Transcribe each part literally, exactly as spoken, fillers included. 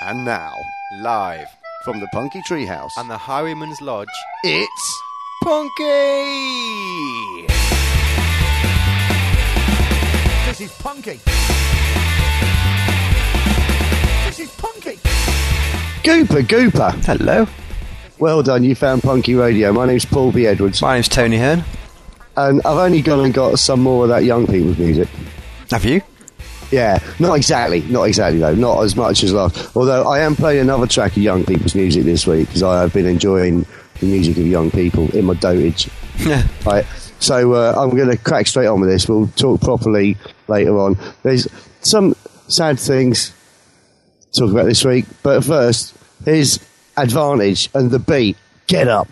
And now, live from the Punky Treehouse and the Highwayman's Lodge, it's Punky! This is Punky. This is Punky. Gooper, Gooper. Hello. Well done, you found Punky Radio. My name's Paul B. Edwards. My name's Tony Hearn. And I've only gone and got some more of that young people's music. Have you? Yeah, not exactly, not exactly though, not as much as last. Although I am playing another track of young people's music this week because I have been enjoying the music of young people in my dotage. Yeah. Right, so uh, I'm going to crack straight on with this. We'll talk properly later on. There's some sad things to talk about this week, but first, here's Advantage and the beat. Get up.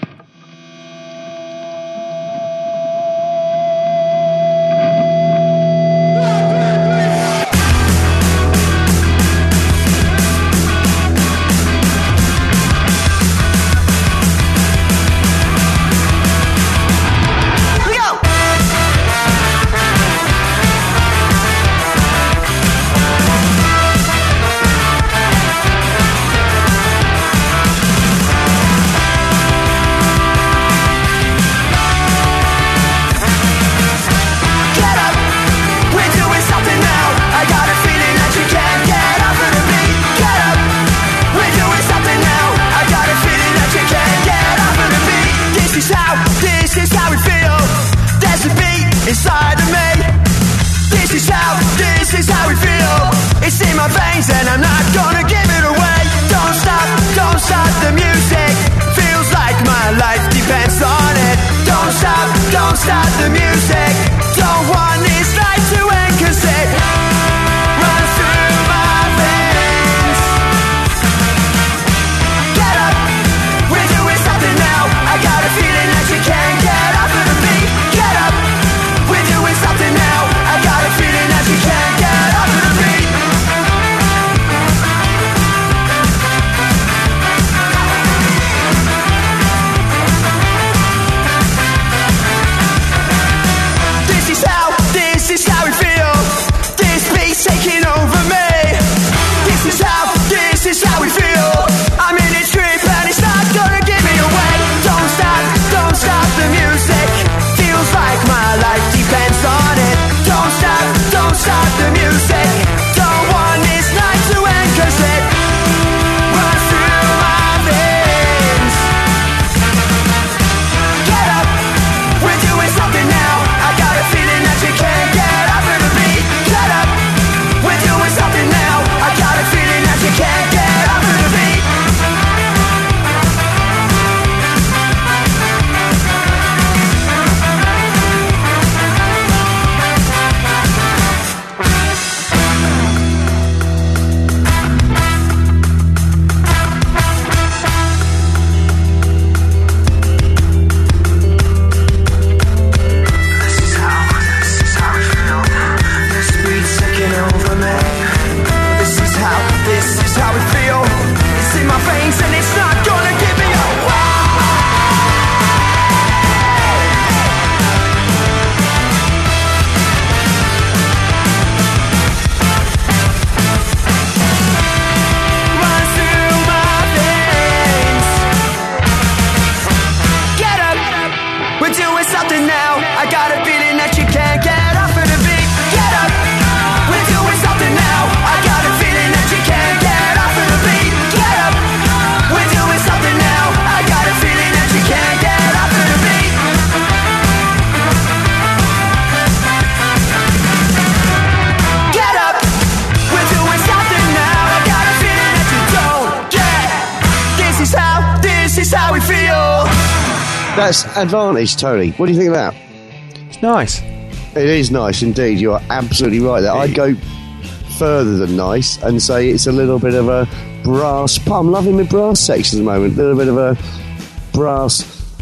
That's Advantage, Tony. What do you think of that? It's nice. It is nice indeed. You are absolutely right there. I'd go further than nice and say it's a little bit of a brass... I'm loving the brass section at the moment. A little bit of a brass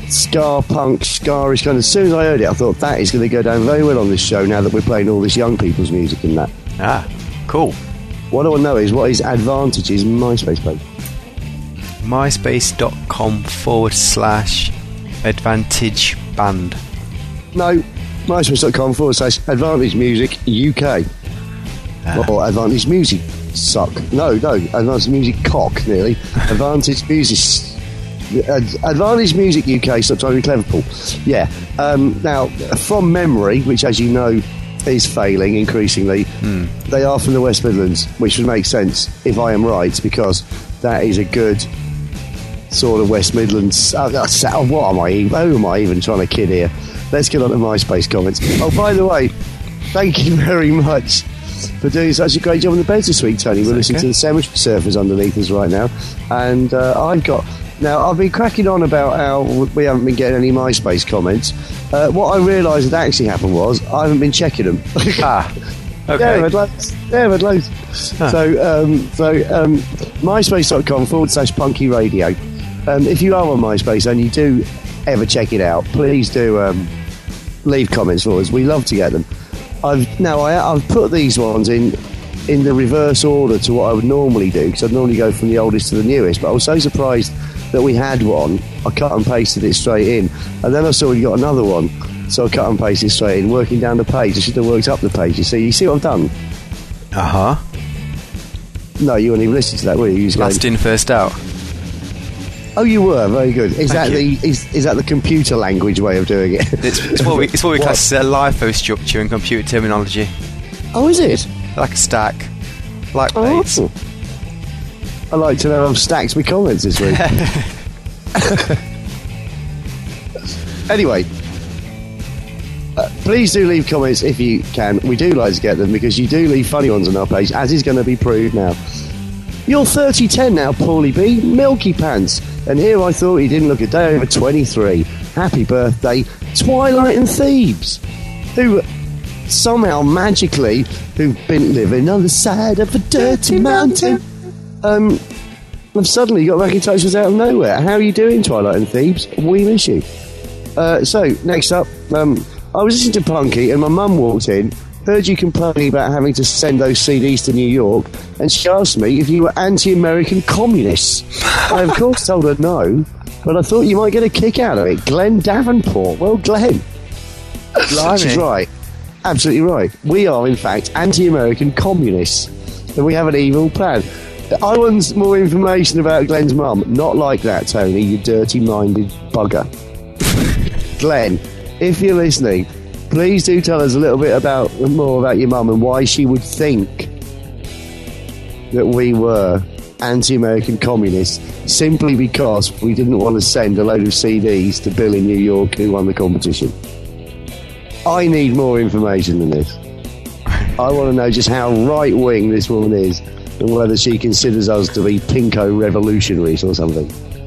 ska punk, scarish kind of... As soon as I heard it, I thought that is going to go down very well on this show now that we're playing all this young people's music and that. Ah, cool. What I want to know is what is Advantage's MySpace page? myspace.com forward slash Advantage Band. No, myspace.com forward slash Advantage Music U K. Uh, or Advantage Music Suck. No, no. Advantage Music Cock, nearly. Advantage Music... Advantage Music U K, sometimes with Liverpool. Yeah. Um, now, from memory, which, as you know, is failing increasingly, mm. they are from the West Midlands, which would make sense if I am right, because that is a good sort of West Midlands. Uh, uh, what am I even? Who am I even trying to kid here? Let's get on to MySpace comments. Oh, by the way, thank you very much for doing such a great job on the beds this week, Tony. We're listening okay. to the Cemetery Surfers underneath us right now, and uh, I've got. Now, I've been cracking on about how we haven't been getting any MySpace comments. Uh, what I realised had actually happened was I haven't been checking them. ah, okay. Yeah, I've had loads. Yeah, I've had loads. Huh. So, um, so um, myspace.com forward slash punky radio. Um, if you are on MySpace and you do ever check it out, please do um, leave comments for us. We love to get them. I've now I, I've put these ones in in the reverse order to what I would normally do, because I'd normally go from the oldest to the newest, but I was so surprised that we had one, I cut and pasted it straight in, and then I saw we got another one, so I cut and pasted straight in, working down the page. I should have worked up the page. You see, you see what I've done? Uh huh. No, you weren't even listening to that, were you? you Last going, in, first out. Oh, you were very good. Is Thank that you. the is, is that the computer language way of doing it? It's, it's what we it's what we class as a LIFO structure in computer terminology. Oh, is it? Like a stack, like oh, base. I like to know I've stacked my comments this week. Anyway, uh, please do leave comments if you can. We do like to get them, because you do leave funny ones on our page, as is going to be proved now. You're thirty ten now, Paulie B. Milky Pants. And here I thought he didn't look a day over twenty-three. Happy birthday, Twilight and Thebes, who somehow magically, who've been living on the side of a dirty mountain, um, have suddenly got back in touch with us out of nowhere. How are you doing, Twilight and Thebes? We miss you. Uh, so, next up, um, I was listening to Punky, and my mum walked in, heard you complaining about having to send those C Ds to New York, and she asked me if you were anti-American communists. I, of course, told her no, but I thought you might get a kick out of it. Glenn Davenport. Well, Glenn. She's right. Absolutely right. We are, in fact, anti-American communists, and we have an evil plan. I want more information about Glenn's mum. Not like that, Tony, you dirty-minded bugger. Glenn, if you're listening, please do tell us a little bit about more about your mum and why she would think that we were anti-American communists simply because we didn't want to send a load of C Ds to Bill in New York, who won the competition. I need more information than this. I want to know just how right-wing this woman is, and whether she considers us to be pinko revolutionaries or something.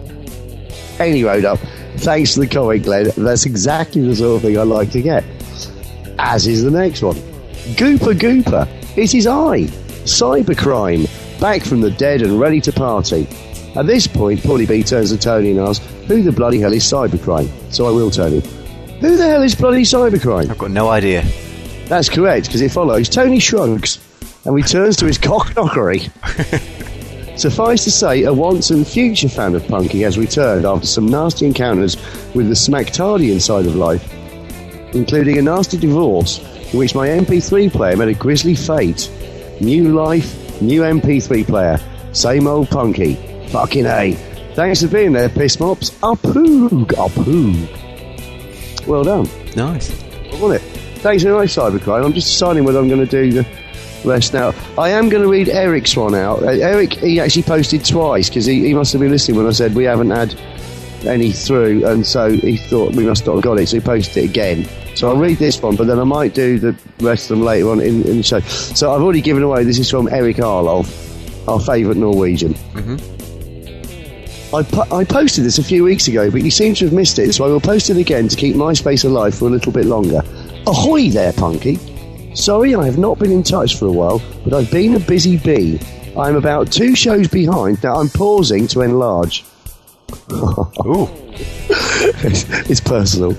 Any road up. Thanks for the comment, Glenn. That's exactly the sort of thing I like to get. As is the next one. Gooper Gooper. It is I, Cybercrime, back from the dead and ready to party. At this point, Paulie B turns to Tony and asks, who the bloody hell is Cybercrime? So I will, Tony. Who the hell is bloody Cybercrime? I've got no idea. That's correct, because it follows. Tony shrugs and returns to his cockknockery. Suffice to say, a once and future fan of Punky has returned after some nasty encounters with the Smacktardian side of life, including a nasty divorce in which my M P three player met a grisly fate. New life, new M P three player, same old Punky. Fucking A. Thanks for being there, piss mops. Up-hoog, up-hoog. Well done. Nice. Wasn't it? Thanks very much, Cybercrime. I'm just deciding whether I'm going to do the rest now. I am going to read Eric's one out. Uh, Eric, he actually posted twice, because he, he must have been listening when I said we haven't had any through, and so he thought we must not have got it, so he posted it again. So I'll read this one, but then I might do the rest of them later on in, in the show. So I've already given away, this is from Eric Arlov, our favourite Norwegian. Mm-hmm. I, po- I posted this a few weeks ago, but you seem to have missed it, so I will post it again to keep MySpace alive for a little bit longer. Ahoy there, Punky. Sorry I have not been in touch for a while, but I've been a busy bee. I'm about two shows behind. Now I'm pausing to enlarge. Ooh. it's, it's personal.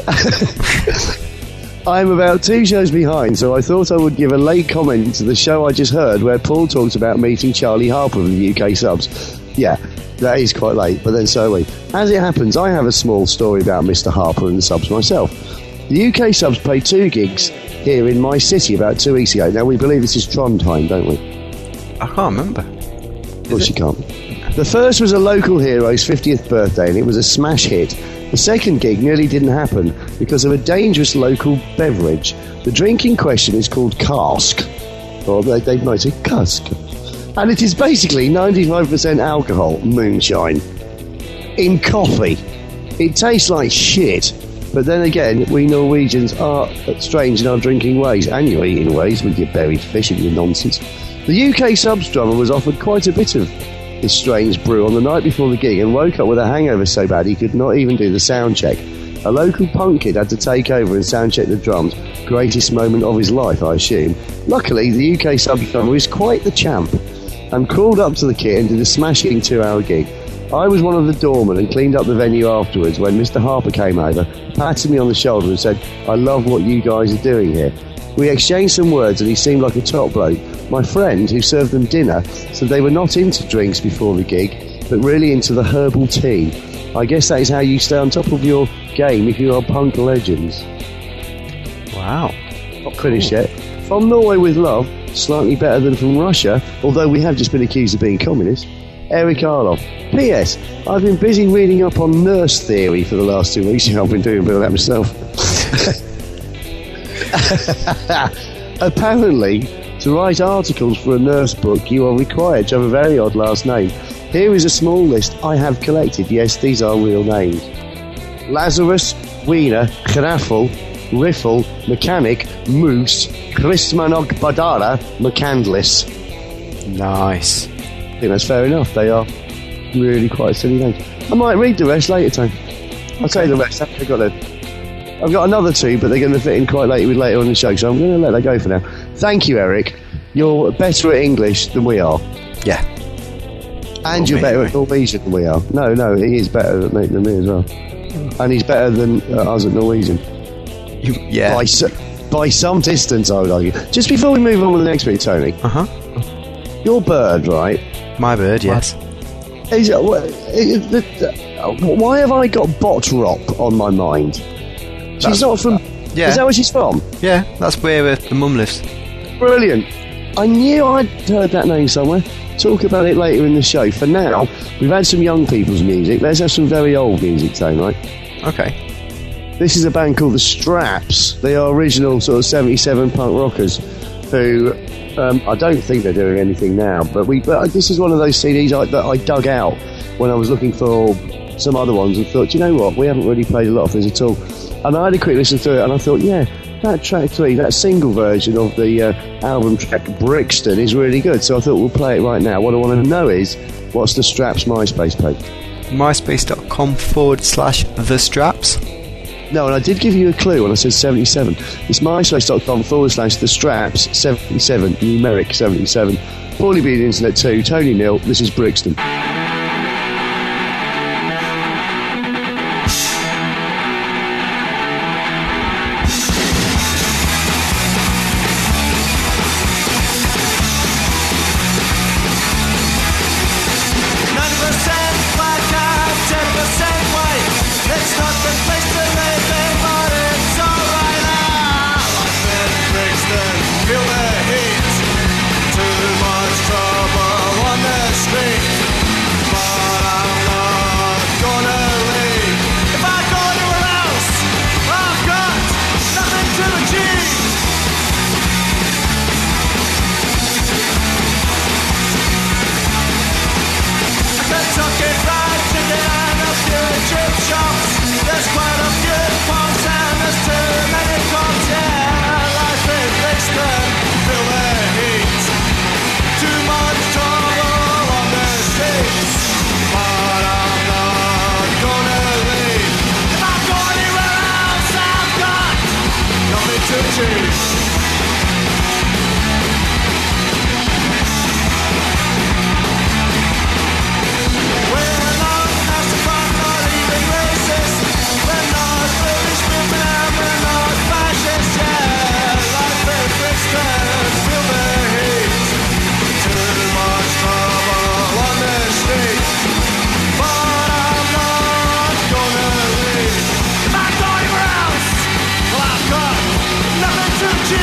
I'm about two shows behind, so I thought I would give a late comment to the show I just heard where Paul talked about meeting Charlie Harper of the U K subs. Yeah, that is quite late, but then so are we. As it happens, I have a small story about Mister Harper and the subs myself. The U K subs played two gigs here in my city about two weeks ago. Now, we believe this is Trondheim, don't we? I can't remember. Of course you can't. The first was a local hero's fiftieth birthday, and it was a smash hit. The second gig nearly didn't happen because of a dangerous local beverage. The drink in question is called cask, or they, they might say cusk, and it is basically ninety-five percent alcohol, moonshine, in coffee. It tastes like shit, but then again, we Norwegians are strange in our drinking ways, and your eating ways with your buried fish and your nonsense. The U K subs drummer was offered quite a bit of this strange brew on the night before the gig and woke up with a hangover so bad he could not even do the sound check. A local punk kid had to take over and sound check the drums. Greatest moment of his life, I assume. Luckily, the U K subs drummer was quite the champ and crawled up to the kit and did a smashing two-hour gig. I was one of the doormen and cleaned up the venue afterwards when Mister Harper came over, patted me on the shoulder and said, "I love what you guys are doing here." We exchanged some words and he seemed like a top bloke. My friend, who served them dinner, said they were not into drinks before the gig, but really into the herbal tea. I guess that is how you stay on top of your game if you are punk legends. Wow. Not finished yet. From Norway with love, slightly better than from Russia, although we have just been accused of being communists. Eric Arloff. P S. I've been busy reading up on nurse theory for the last two weeks. I've been doing a bit of that myself. Apparently, to write articles for a nurse book, you are required to have a very odd last name. Here is a small list I have collected. Yes, these are real names. Lazarus, Wiener, Graffel, Riffle, Mechanic, Moose, Christmanok Badara, McCandless. Nice. I think that's fair enough. They are really quite silly names. I might read the rest later, Tony. I'll tell you the rest. I've got, a, I've got another two, but they're going to fit in quite late with later on in the show, so I'm going to let that go for now. Thank you, Eric. You're better at English than we are. Yeah. And Not you're me, better anyway. at Norwegian than we are. No, no, he is better at me than me as well. And he's better than uh, us at Norwegian. You, yeah. By, so, by some distance, I would argue. Just before we move on with the next bit, Tony. Uh-huh. Your bird, right? My bird, yes. Is, uh, wh- is, the, uh, why have I got Botrop on my mind? She's That's- not from... yeah. Is that where she's from? Yeah, that's where uh, the mum lives. Brilliant. I knew I'd heard that name somewhere. Talk about it later in the show. For now, we've had some young people's music. Let's have some very old music, Tony, right? Okay. This is a band called The Straps. They are original sort of seventy-seven punk rockers who... Um, I don't think they're doing anything now, but we. But this is one of those C Ds I, that I dug out when I was looking for some other ones and thought, you know what, we haven't really played a lot of this at all. And I had a quick listen through it and I thought, yeah, that track three, that single version of the uh, album track Brixton is really good. So I thought we'll play it right now. What I want to know is, what's The Straps MySpace page? MySpace.com forward slash The Straps. No, and I did give you a clue when I said seventy-seven. It's myspace.com forward slash the straps seventy-seven, numeric seventy-seven. Paulie B, the Internet two, Tony Nil, this is Brixton. Nothing to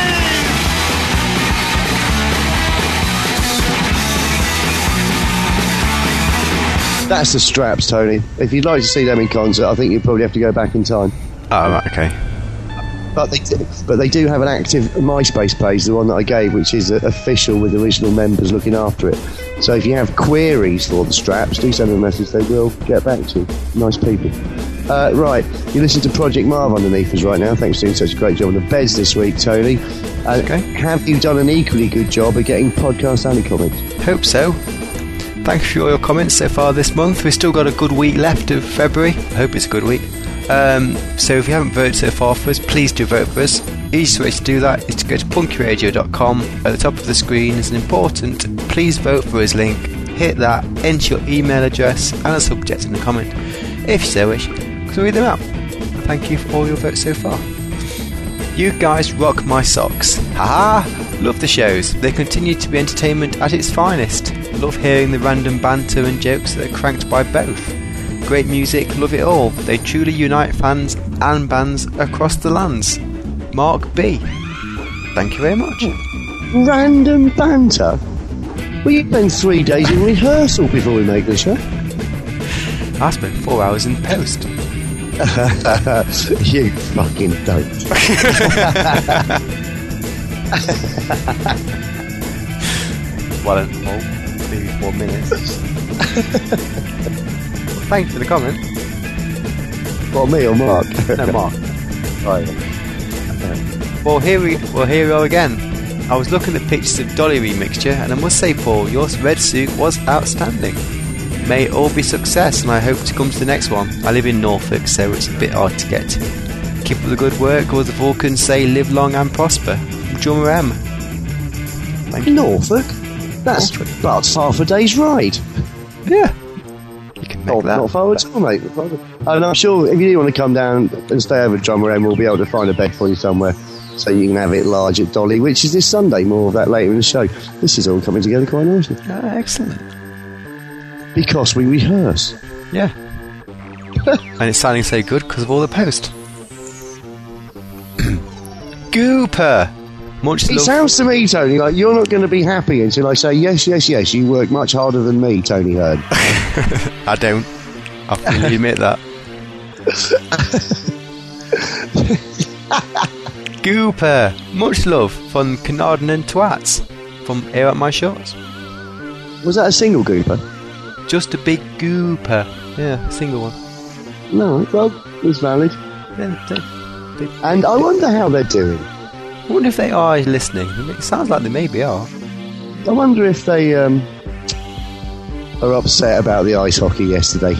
That's the Straps, Tony. If you'd like to see them in concert, I think you'd probably have to go back in time. Oh, right, okay. But they, do, but they do have an active MySpace page, the one that I gave, which is uh, official with original members looking after it. So if you have queries for the Straps, do send them a message. They will get back to you. Nice people. Uh, right, you listen to Project Marv underneath us right now. Thanks for doing such a great job on the beds this week, Tony. Uh, okay. Have you done an equally good job at getting podcast only comments? Hope so. Thank you for all your comments so far this month. We've still got a good week left of February. I hope it's a good week. Um, so if you haven't voted so far for us, please do vote for us. Easiest way to do that is to go to punky radio dot com. At the top of the screen is an important please vote for us link. Hit that, enter your email address and a subject in the comment if you so wish, because we'll read them out. Thank you for all your votes so far. You guys rock my socks. Haha! Love the shows. They continue to be entertainment at its finest. Love hearing the random banter and jokes that are cranked by both. Great music, love it all. They truly unite fans and bands across the lands. Mark B. Thank you very much. Random banter? We spend three days in rehearsal before we make the show. I spent four hours in post. You fucking don't. Well, oh, maybe four minutes. Thank you for the comment. What, me or Mark? No, Mark. Right. Well, here we, well, here we are again. I was looking at pictures of Dolly remixture, and I must say, Paul, your red suit was outstanding. May it all be success, and I hope to come to the next one. I live in Norfolk, so it's a bit hard to get to. Keep up the good work, or as the Vulcans say, live long and prosper. Drummer M. Thank you. Norfolk? That's Norfolk. about half a day's ride. Yeah. You can make Not, that. not far at all, mate. And I'm sure if you do want to come down and stay over at Drummer M, we'll be able to find a bed for you somewhere so you can have it large at Dolly, which is this Sunday. More of that later in the show. This is all coming together quite nicely. Ah, excellent. Because we rehearse. Yeah. And it's sounding so good because of all the post. Gooper! Much It love. sounds to me, Tony, like you're not going to be happy until I say, yes, yes, yes, you work much harder than me, Tony Hearn. I don't. I fully admit that. Gooper! Much love from Carnarvon and Twats from Air Out My Shorts. Was that a single gooper? Just a big gooper. Yeah, a single one. No, well, it's valid. Yeah, they, they, And I wonder how they're doing. I wonder if they are listening. It sounds like they maybe are. I wonder if they um, are upset about the ice hockey yesterday.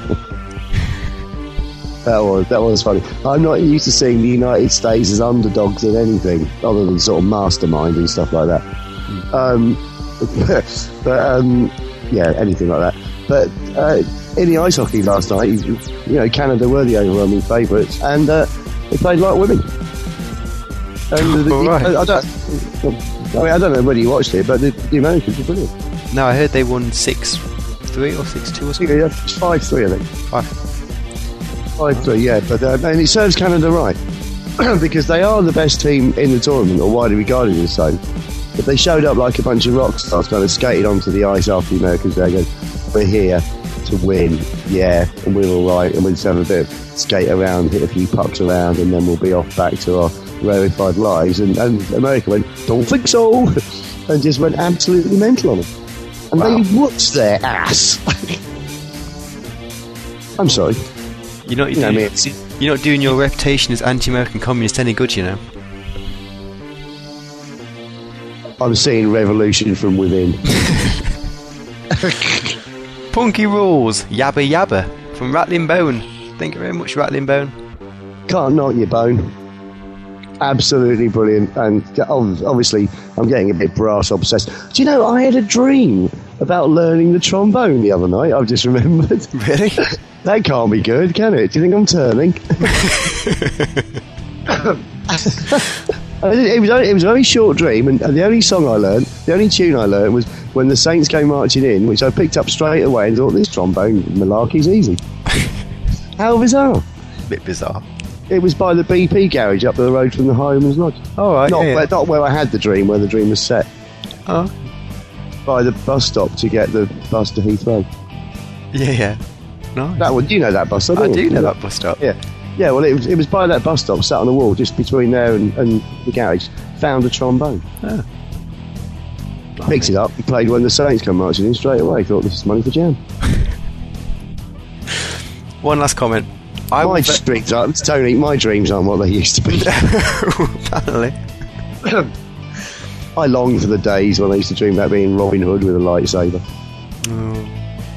That was that was funny. I'm not used to seeing the United States as underdogs in anything other than sort of Mastermind and stuff like that. Mm. Um, but um, yeah, anything like that. But uh, in the ice hockey last night, you, you know, Canada were the overwhelming favourites, and uh, they played like women. And the, right. I, I don't. I mean, I don't know whether you watched it, but the, the Americans were brilliant. No, I heard they won six three or six two or something. Yeah, it's five three, I think. Five. five three, yeah. But uh, and it serves Canada right because they are the best team in the tournament, or widely regarded as so. But they showed up like a bunch of rock stars, kind of skated onto the ice after the Americans. They go, "We're here to win, yeah, and we're all right, and we'll just have a bit of skate around, hit a few pucks around, and then we'll be off back to our rarefied lives." And, and America went, "Don't think so," and just went absolutely mental on them. And Wow. they whooped their ass. I'm sorry. You're not, You know, I doing, mean, it's- you're not doing your reputation as anti-American communist any good, you know. I'm seeing revolution from within. Punky rules, yabba yabba from Rattling Bone. Thank you very much, Rattling Bone. Can't knock your bone. Absolutely brilliant. And ob- obviously, I'm getting a bit brass obsessed. Do you know, I had a dream about learning the trombone the other night. I've just remembered. Really? That can't be good, can it? Do you think I'm turning? It was, only, it was a very short dream, and, and the only song I learned, the only tune I learned was When the Saints Came Marching In, which I picked up straight away and thought, this trombone malarkey's easy. How bizarre. Bit bizarre. It was by the B P garage up the road from the Highlands Lodge. All right. Not, yeah, where, yeah. not where I had the dream, where the dream was set. Oh. By the bus stop to get the bus to Heathrow. Yeah, yeah. Nice. That one, you know that bus stop, I don't do you? know that bus stop. Yeah. Yeah, well, it was, it was by that bus stop, sat on the wall, just between there and, and the garage. Found a trombone. Oh. Picked it up, played when the Saints come marching in straight away. Thought, this is money for jam. One last comment. I my will dreams aren't, Tony, my dreams aren't what they used to be. Apparently. I long for the days when I used to dream about being Robin Hood with a lightsaber. Oh.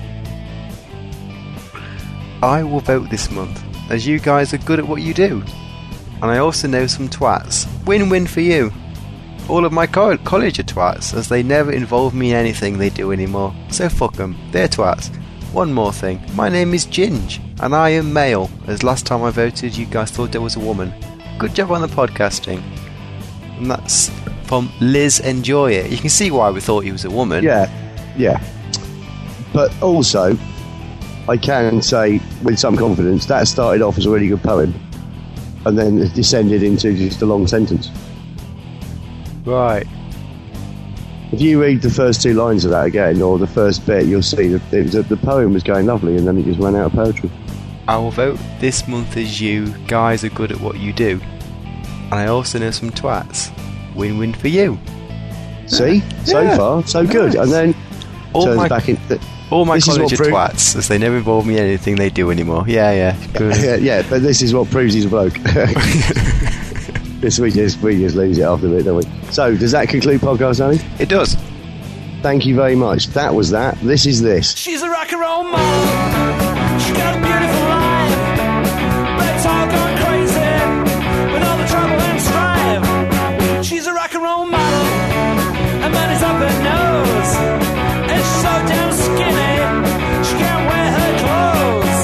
I will vote this month, as you guys are good at what you do. And I also know some twats. Win-win for you. All of my co- college are twats, as they never involve me in anything they do anymore. So fuck them. They're twats. One more thing. My name is Ginge, and I am male, as last time I voted you guys thought I was a woman. Good job on the podcasting. And that's from Liz Enjoy It. You can see why we thought he was a woman. Yeah, yeah. But also, I can say with some confidence that started off as a really good poem and then it descended into just a long sentence. Right. If you read the first two lines of that again, or the first bit, you'll see that it was, the poem was going lovely and then it just ran out of poetry. I will vote this month as you guys are good at what you do. And I also know some twats. Win-win for you. See? So Yeah. far, so good. And then All turns my, back into... all my this is college are what pro- twats, as they never involve me in anything they do anymore. Yeah, yeah. Good. yeah, yeah, but this is what proves he's a bloke. This we just we just lose it after a bit, don't we? So, does that conclude podcast, Tony? It does. Thank you very much. That was that. This is this. She's a rock and roll model. She got a beautiful life, but it's all gone crazy with all the trouble and strife. She's a rock and roll model, and money's up her nose, and she's so damn skinny she can't wear her clothes.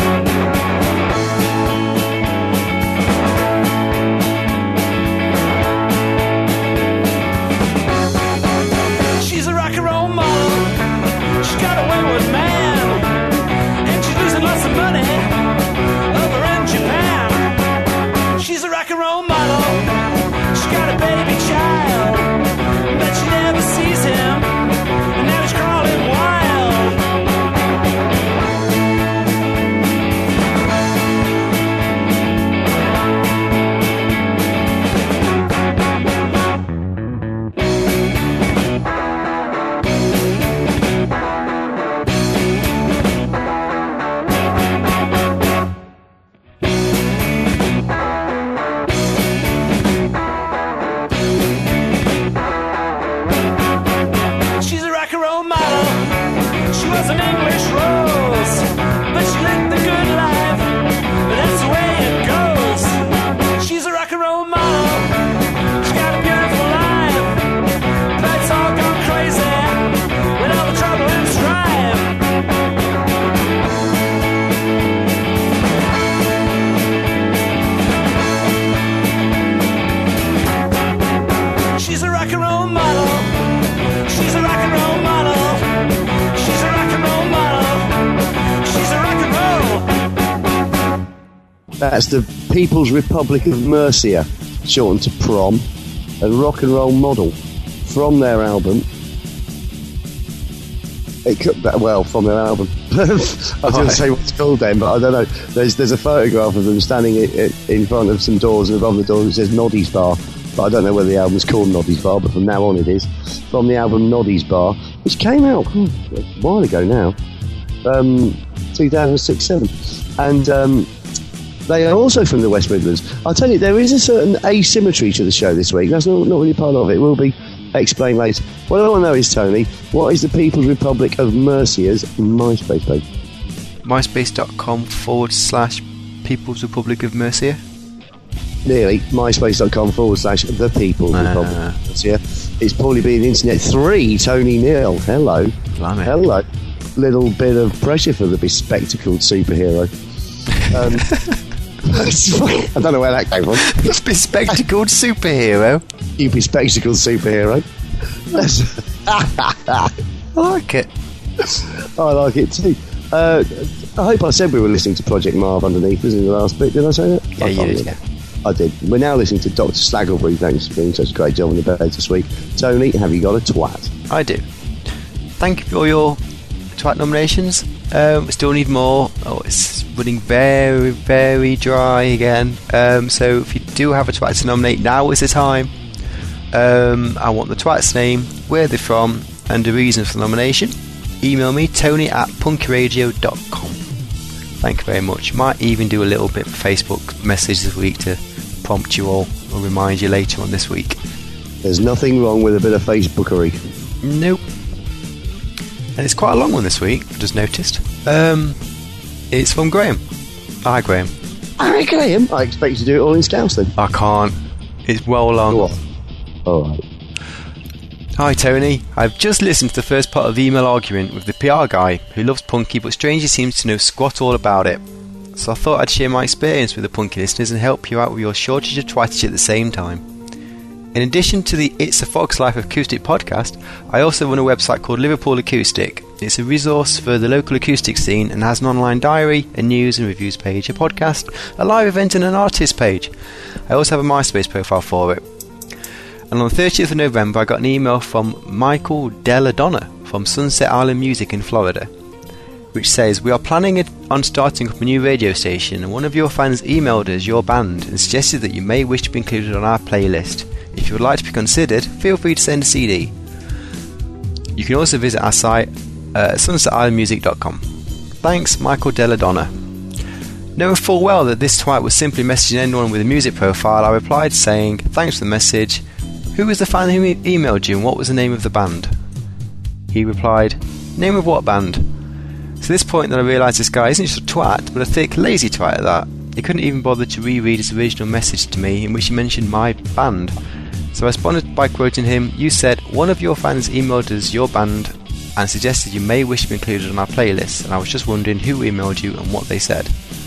She's a rock and roll model. She got a wayward man, and she's losing lots of money over in Japan. She's a rock and roll model. She got a baby child, but she never sees him, and now he's crawling wild. She's a rock and roll model. She was an English rose, but she lived the good life. But that's the way it goes. She's a rock and roll model. She got a beautiful life, but it's all gone crazy with all the trouble and strife. She's a rock and roll model. She's a rock and roll model. She's a rock and roll model. She's a rock and roll. That's the People's Republic of Mercia, shortened to PROM, and rock and roll model from their album. It could, well, from their album. I was going to say what it's called then, but I don't know. There's there's a photograph of them standing i- i- in front of some doors, and above the doors it says Noddy's Bar. But I don't know whether the album's called Noddy's Bar, but from now on it is. From the album Noddy's Bar, which came out hmm, a while ago now, um, two thousand six seven. And um, they are also from the West Midlands. I'll tell you, there is a certain asymmetry to the show this week. That's not, not really part of it. It will be explained later. What I want to know is, Tony, what is the People's Republic of Mercia's MySpace page? myspace.com forward slash People's Republic of Mercia. Nearly. MySpace.com forward slash the People's Ah. Republic of Mercia. It's probably been Internet three, Tony Neal. Hello. Blimey. Hello. Little bit of pressure for the bespectacled superhero. Um, I don't know where that came from. Bespectacled superhero. You bespectacled superhero. I like it. I like it too. Uh, I hope I said we were listening to Project Marv underneath us in the last bit. Did I say that? Yeah, I you can't did, remember. yeah. I did. We're now listening to Doctor Slagglebury. Thanks for doing such a great job on the bed this week. Tony, have you got a twat? I do. Thank you for all your twat nominations. Um, still need more. Oh, it's running very, very dry again. Um, so if you do have a twat to nominate, now is the time. Um, I want the twat's name, where they're from, and the reason for the nomination. Email me, tony at punkyradio dot com. Thank you very much. Might even do a little bit of Facebook message this week to prompt you all or remind you later on this week. There's nothing wrong with a bit of Facebookery. Nope. And it's quite a long one this week, I've just noticed. Um, it's from Graham. Hi, Graham. Hi, Graham. I expect you to do it all in Scouse then. I can't. It's well long. What? Alright. Hi, Tony. I've just listened to the first part of the email argument with the P R guy who loves Punky but strangely seems to know squat all about it. So I thought I'd share my experience with the Punky listeners and help you out with your shortage of twattage at the same time. In addition to the It's a Fox Life Acoustic podcast, I also run a website called Liverpool Acoustic. It's a resource for the local acoustic scene and has an online diary, a news and reviews page, a podcast, a live event and an artist page. I also have a MySpace profile for it. And on the thirtieth of November I got an email from Michael Deladonna from Sunset Island Music in Florida, which says, we are planning on starting up a new radio station and one of your fans emailed us your band and suggested that you may wish to be included on our playlist. If you would like to be considered, feel free to send a C D. You can also visit our site at sunset island music dot com. Thanks, Michael Deladonna. Knowing full well that this twat was simply messaging anyone with a music profile, I replied saying, thanks for the message. Who was the fan who e- emailed you and what was the name of the band? He replied, name of what band? So at this point then I realised this guy isn't just a twat, but a thick, lazy twat at that. He couldn't even bother to reread his original message to me in which he mentioned my band. So I responded by quoting him, you said, one of your fans emailed us your band and suggested you may wish to be included on our playlist, and I was just wondering who emailed you and what they said.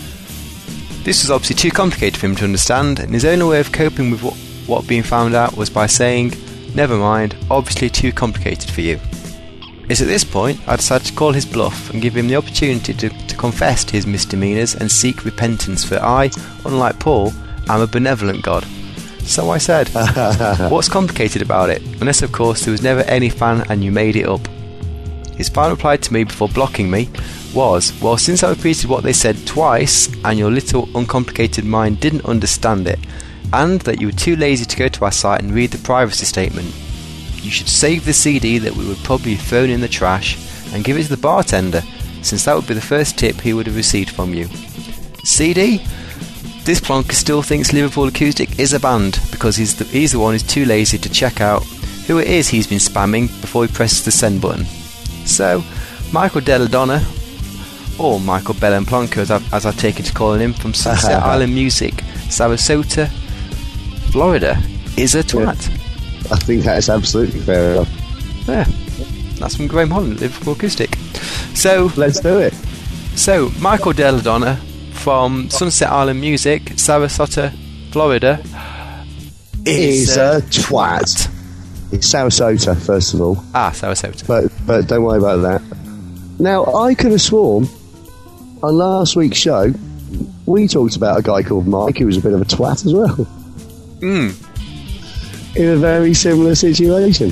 This was obviously too complicated for him to understand, and his only way of coping with what, what being found out was by saying, never mind, obviously too complicated for you. It's at this point I decided to call his bluff and give him the opportunity to, to confess to his misdemeanours and seek repentance, for I, unlike Paul, am a benevolent God. So I said, what's complicated about it? Unless of course there was never any fan and you made it up. His final reply to me before blocking me was, well, since I repeated what they said twice and your little uncomplicated mind didn't understand it, and that you were too lazy to go to our site and read the privacy statement, you should save the C D that we would probably have thrown in the trash and give it to the bartender, since that would be the first tip he would have received from you. C D? This plonker still thinks Liverpool Acoustic is a band because he's the, he's the one who's too lazy to check out who it is he's been spamming before he presses the send button. So, Michael Deladonna, or Michael Bellenplonker as I've, as I've taken to calling him, from Sunset Island Music, Sarasota, Florida, is a twat. Yeah, I think that is absolutely fair enough. Yeah, that's from Graham Holland, Liverpool Acoustic. So, let's do it. So, Michael Deladonna from Sunset Island Music, Sarasota, Florida, is, is a, a twat. twat. It's Sarasota, first of all. Ah, Sarasota. But but don't worry about that. Now, I could have sworn on last week's show we talked about a guy called Mike who was a bit of a twat as well. Hmm. In a very similar situation.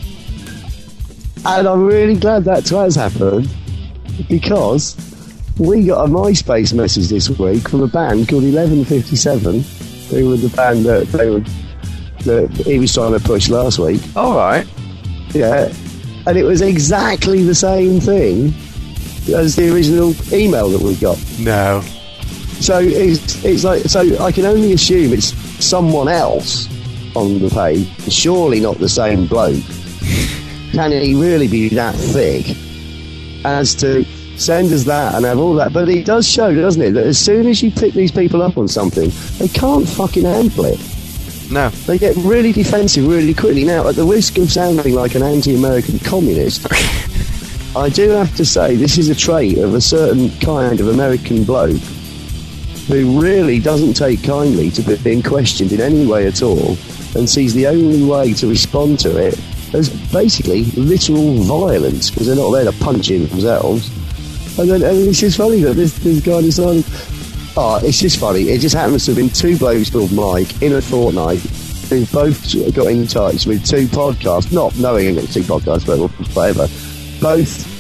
And I'm really glad that twat's happened, because we got a MySpace message this week from a band called eleven fifty-seven, who were the band that they were that he was trying to push last week. All right. Yeah. And it was exactly the same thing as the original email that we got. No. So it's it's like so I can only assume it's someone else on the page. Surely not the same bloke. Can he really be that thick as to send us that and have all that? But it does show, doesn't it, that as soon as you pick these people up on something, they can't fucking handle it. No. They get really defensive really quickly. Now, at the risk of sounding like an anti-American communist, I do have to say this is a trait of a certain kind of American bloke who really doesn't take kindly to being questioned in any way at all, and sees the only way to respond to it as basically literal violence, because they're not there to punch in themselves. And then and it's just funny that this, this guy decided, oh, it's just funny, it just happens to have been two blokes called Mike in a fortnight who both got in touch with two podcasts, not knowing it was two podcasts, but whatever, both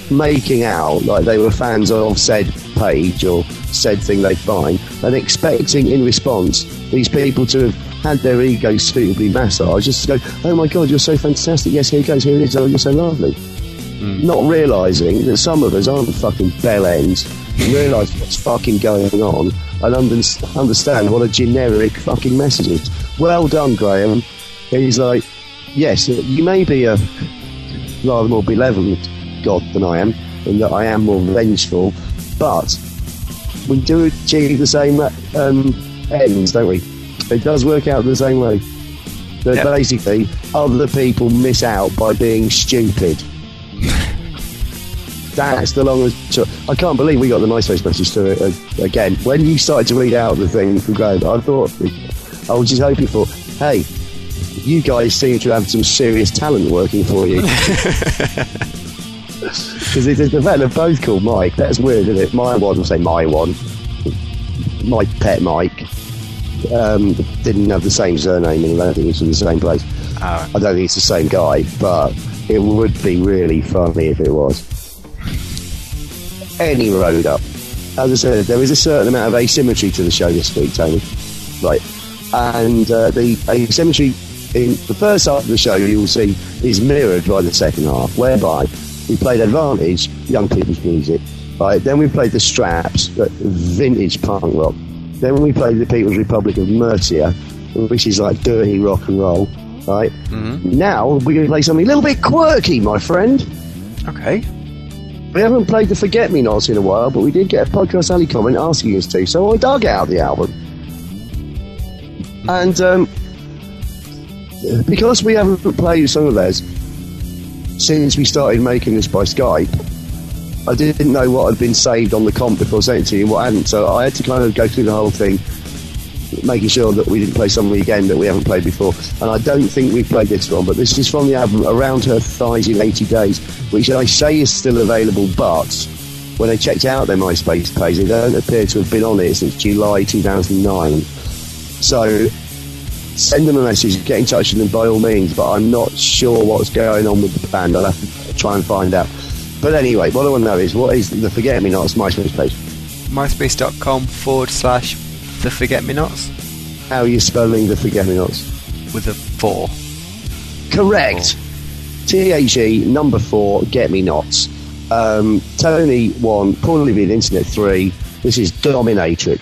making out like they were fans of said page or said thing they find, and expecting in response these people to have had their egos suitably massaged, just to go, oh my god, you're so fantastic, yes, here it goes, here it is, oh, you're so lovely. Mm. Not realising that some of us aren't fucking bell ends, realise what's fucking going on, and under- understand what a generic fucking message is. Well done, Graham. He's like, yes, you may be a rather more benevolent god than I am, and that I am more vengeful, but we do achieve the same um, ends, don't we? It does work out the same way. That yep. Basically, other people miss out by being stupid. That's the long and short. I can't believe we got the MySpace message to it uh, again. When you started to read out the thing from Graham, I thought, I was just hoping for, hey, you guys seem to have some serious talent working for you. Because the fact they're both called Mike, that's weird, isn't it? My one, I'll say my one, my pet Mike, um, didn't have the same surname, and I don't think it's from the same place. Oh. I don't think it's the same guy, but it would be really funny if it was. Any road up. As I said, there is a certain amount of asymmetry to the show this week, Tony. Right. And uh, the asymmetry in the first half of the show, you will see, is mirrored by the second half, whereby we played Advantage, young people's music, right? Then we played the Straps, vintage punk rock. Then we played the People's Republic of Mercia, which is like dirty rock and roll, right? Mm-hmm. Now we're going to play something a little bit quirky, my friend. Okay. We haven't played the Forget Me Nots in a while, but we did get a Podcast Alley comment asking us to, so I dug out the album. And um, because we haven't played a song of theirs since we started making this by Skype, I didn't know what had been saved on the comp before I sent it to you and what hadn't, so I had to kind of go through the whole thing, making sure that we didn't play something again that we haven't played before. And I don't think we've played this one, but this is from the album Around Her Thighs in eighty days, which I say is still available, but when I checked out their MySpace page, they don't appear to have been on it since July two thousand nine. So send them a message, get in touch with them by all means, but I'm not sure what's going on with the band. I'll have to try and find out. But anyway, what I want to know is, what is the Forget Me Nots MySpace page? MySpace.com forward slash the Forget Me Nots. How are you spelling the Forget Me Nots? With a four. Correct. T H E number four, Get Me Nots. Um, Tony one, Paul Olivier, Internet three. This is Dominatrix.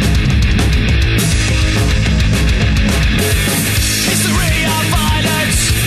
History of violence.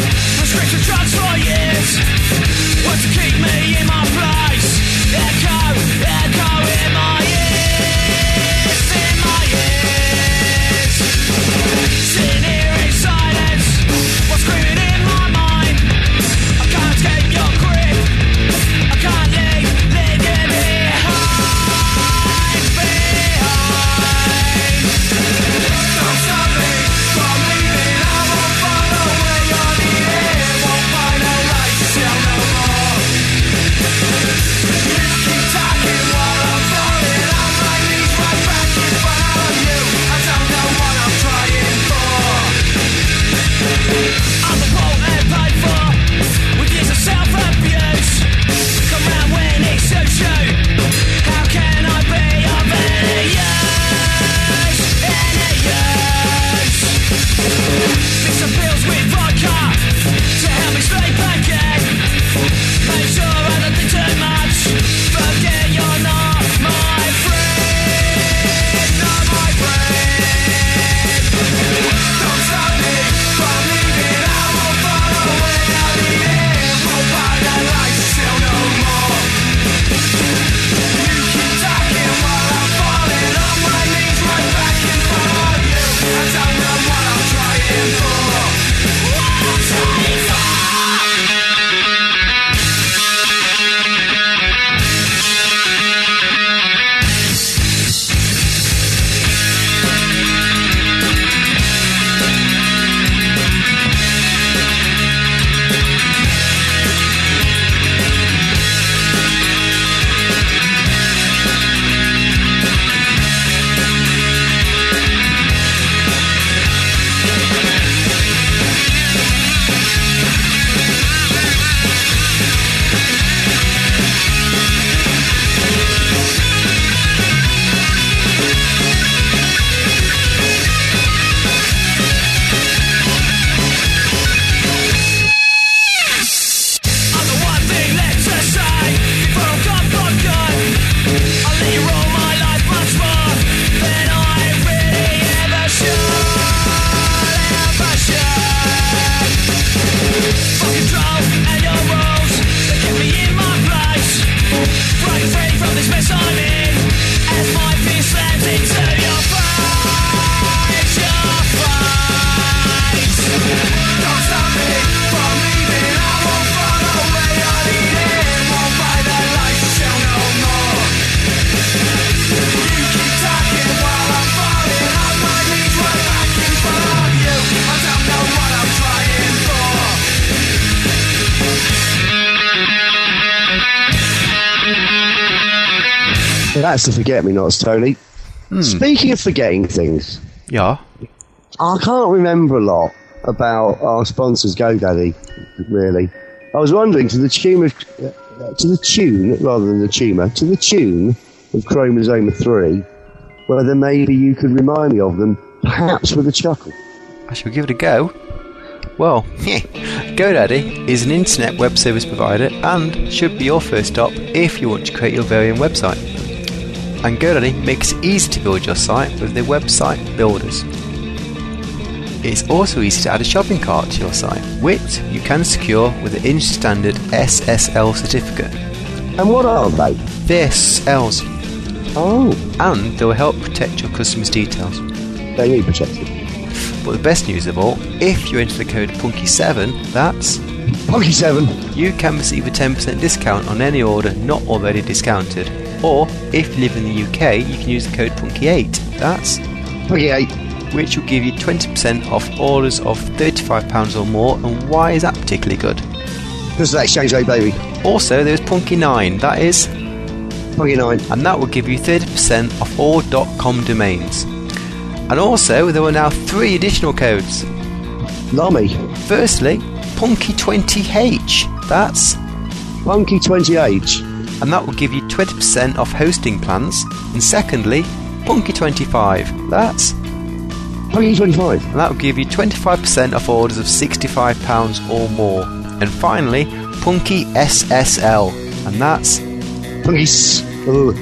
That's the forget-me-nots, Tony. Hmm. Speaking of forgetting things, Yeah. I can't remember a lot about our sponsors, GoDaddy, really. I was wondering, to the tune of, uh, to the tune, rather than the tumour, to the tune of Chromosome three, whether maybe you could remind me of them, perhaps with a chuckle. I shall give it a go. Well, GoDaddy is an internet web service provider and should be your first stop if you want to create your very own website. And GoDaddy makes it easy to build your site with their website builders. It's also easy to add a shopping cart to your site, which you can secure with the industry standard S S L certificate. And what are they? They're S Ls, Oh, and they will help protect your customers' details. they need protected. But the best news of all, if you enter the code Punky seven, that's Punky seven. you can receive a ten percent discount on any order not already discounted. Or, if you live in the U K, you can use the code Punky eight, that's Punky eight. which will give you twenty percent off orders of thirty-five pounds or more. And why is that particularly good? Because of that exchange rate, baby. Also, there's Punky nine, that is, Punky nine. and that will give you thirty percent off all .com domains. And also, there are now three additional codes. Lummy. Firstly, Punky twenty H, that's, Punky twenty H. and that will give you twenty percent off hosting plans. And secondly, Punky twenty-five, that's, Punky twenty-five. and that will give you twenty-five percent off orders of sixty-five pounds or more. And finally, Punky S S L, and that's, Punky s... Ugh.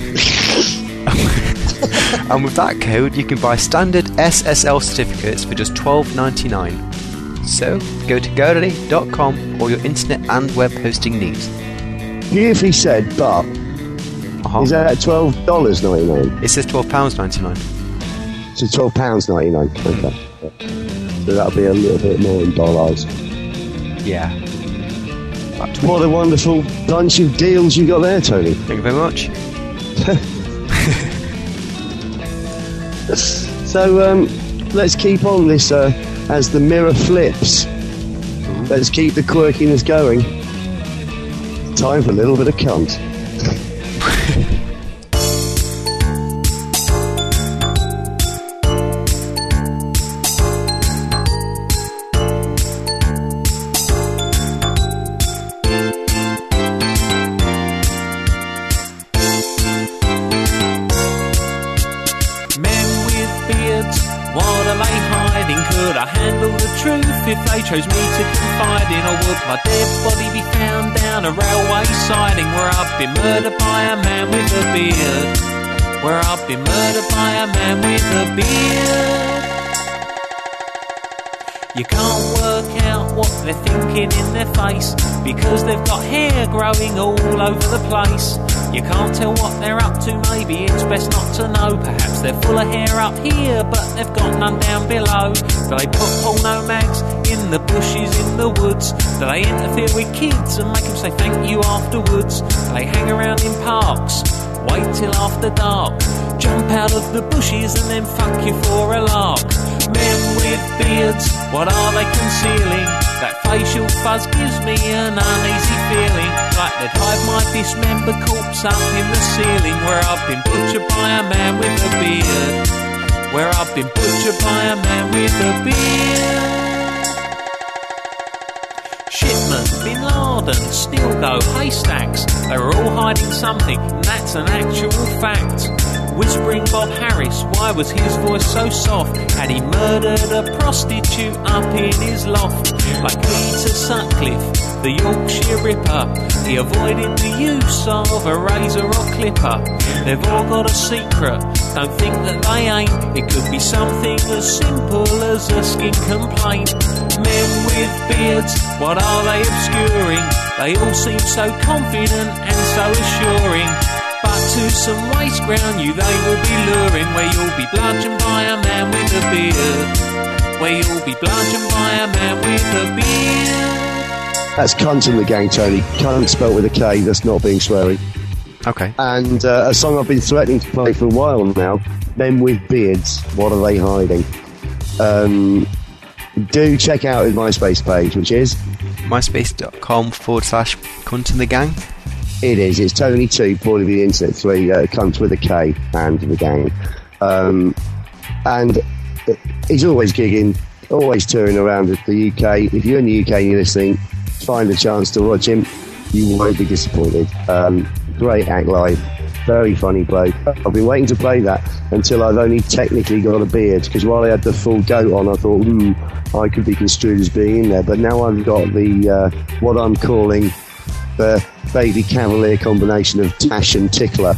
and with that code you can buy standard S S L certificates for just twelve ninety-nine. So, go to GoDaddy dot com for your internet and web hosting needs. Beautifully said, but Uh-huh. is that twelve dollars ninety-nine? It says twelve pounds ninety-nine. So twelve pounds ninety-nine. Okay. So that'll be a little bit more in dollars. Yeah. About twenty. What a wonderful bunch of deals you got there, Tony. Thank you very much. So um, let's keep on this uh, as the mirror flips. Let's keep the quirkiness going. Time for a little bit of cunt. What are they hiding? Could I handle the truth if they chose me to confide in? Or would my dead body be found down a railway siding where I've been murdered by a man with a beard? Where I've been murdered by a man with a beard. You can't work out what they're thinking in their face because they've got hair growing all over the place. You can't tell what they're up to, maybe it's best not to know. Perhaps they're full of hair up here, but they've got none down below. Do they put porno mags in the bushes, in the woods? Do they interfere with kids and make them say thank you afterwards? Do they hang around in parks, wait till after dark, jump out of the bushes and then fuck you for a lark? Men with beards, what are they concealing? That facial fuzz gives me an uneasy feeling, like they'd hide my dismembered corpse up in the ceiling. Where I've been butchered by a man with a beard. Where I've been butchered by a man with a beard. Shipman, Bin Laden, still go haystacks. They were all hiding something, and that's an actual fact. Whispering Bob Harris, why was his voice so soft? Had he murdered a prostitute up in his loft? Like Peter Sutcliffe, the Yorkshire Ripper, he avoided the use of a razor or clipper. They've all got a secret, don't think that they ain't. It could be something as simple as a skin complaint. Men with beards, what are they obscuring? They all seem so confident and so assuring. But to some waste ground you they will be luring, where you'll be bludgeoned by a man with a beard. Where you'll be bludgeoned by a man with a beard. That's cunt in the gang, Tony. Cunt spelt with a K, that's not being swearing. Okay. And uh, a song I've been threatening to play for a while now, Men with Beards, What Are They Hiding? Um, do check out his MySpace page, which is myspace.com forward slash cunt in the gang. It is. It's Tony two, Boy of the Internet three, uh, comes with a K and the gang. Um, and he's always gigging, always touring around the U K. If you're in the U K and you're listening, find a chance to watch him. You won't be disappointed. Um, great act live. Very funny bloke. I've been waiting to play that until I've only technically got a beard, because while I had the full goat on, I thought, hmm, I could be construed as being in there. But now I've got the, uh, what I'm calling the Baby Cavalier combination of Tash and Tickler.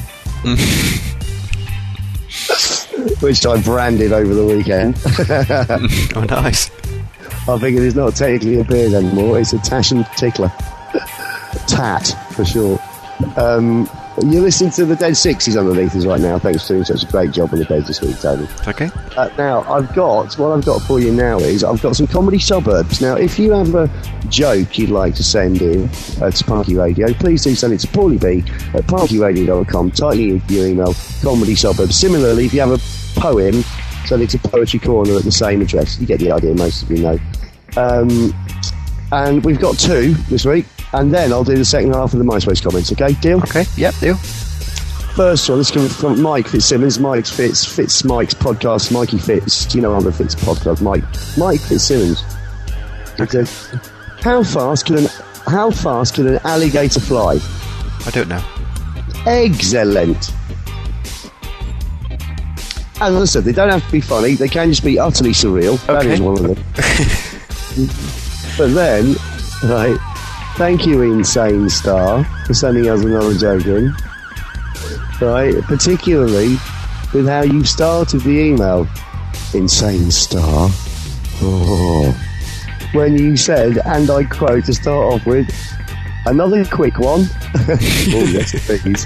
Which I branded over the weekend. Oh, nice. I figured it's not technically a beard anymore, it's a Tash and Tickler. Tat, for sure. Um, you're listening to the Dead Sixties underneath us right now. Thanks for doing such a great job on the bed this week, Tony. Okay. Uh, now, I've got, what I've got for you now is, I've got some comedy suburbs. Now, if you have a joke you'd like to send in uh, to Punky Radio, please do send it to Paulie B at punky radio dot com. Title your email, comedy suburbs. Similarly, if you have a poem, send it to Poetry Corner at the same address. You get the idea, most of you know. Um, and we've got two this week. And then I'll do the second half of the MySpace comments, okay? Deal? Okay, yep, deal. First one, this comes from Mike Fitzsimmons. Mike Fitz, Fitz Mike's podcast, Mikey Fitz. Do you know I'm the Fitz podcast? Mike, Mike Fitzsimmons. He says, how fast can an how fast can an alligator fly? I don't know. Excellent. As I said, they don't have to be funny. They can just be utterly surreal. Okay. That is one of them. But then, right. Thank you, Insane Star, for sending us another joke in. Right, particularly with how you started the email, Insane Star. Oh. When you said, and I quote to start off with, another quick one. Oh, yes, please.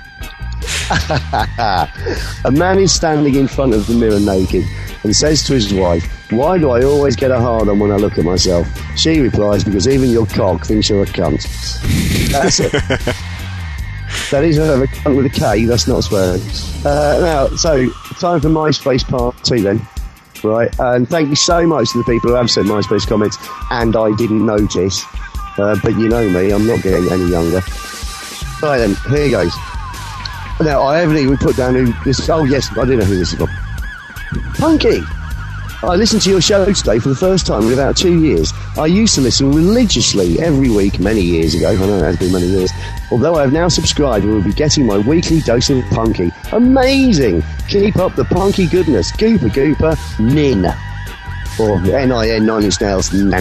A man is standing in front of the mirror naked and says to his wife, why do I always get a hard on when I look at myself? She replies, because even your cock thinks you're a cunt. That's it. That is a cunt with a K, that's not swearing. Uh, now, so, time for MySpace part two then. Right, and thank you so much to the people who have sent MySpace comments, and I didn't notice. Uh, but you know me, I'm not getting any younger. Right then, here goes. Now, I haven't even put down who this... Oh, yes, I do know who this is from. Punky! I listened to your show today for the first time in about two years. I used to listen religiously every week many years ago. I know it has been many years. Although I have now subscribed and will be getting my weekly dose of Punky. Amazing! Keep up the Punky goodness. Gooper Gooper Nin. Or N I N, Nine Inch Nails. Nin.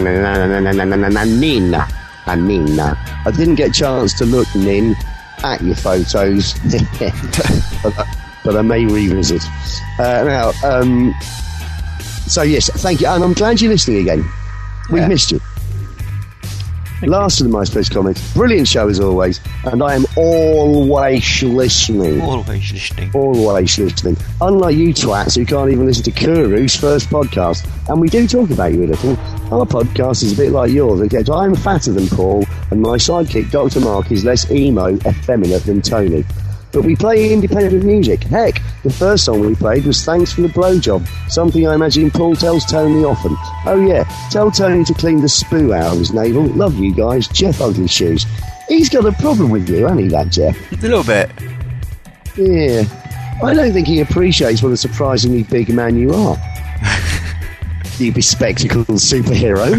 And Nin. I didn't get a chance to look, Nin, at your photos. but, but I may revisit. Uh, now, um... So yes, thank you, and I'm glad you're listening again. We've yeah. missed you. Thank Last you. of the MySpace comments. Brilliant show as always, and I am always listening. Always listening. Always listening. Unlike you twats who can't even listen to Kuru's first podcast, and we do talk about you a little. Our podcast is a bit like yours. Except I'm fatter than Paul, and my sidekick Doctor Mark is less emo, effeminate than Tony. But we play independent music. Heck, the first song we played was Thanks for the Blowjob, something I imagine Paul tells Tony often. Oh yeah, tell Tony to clean the spoo out of his navel. Love you guys, Jeff Ugly Shoes. He's got a problem with you, hasn't he, that Jeff? A little bit. Yeah. I don't think he appreciates what a surprisingly big man you are. You bespectacled superhero.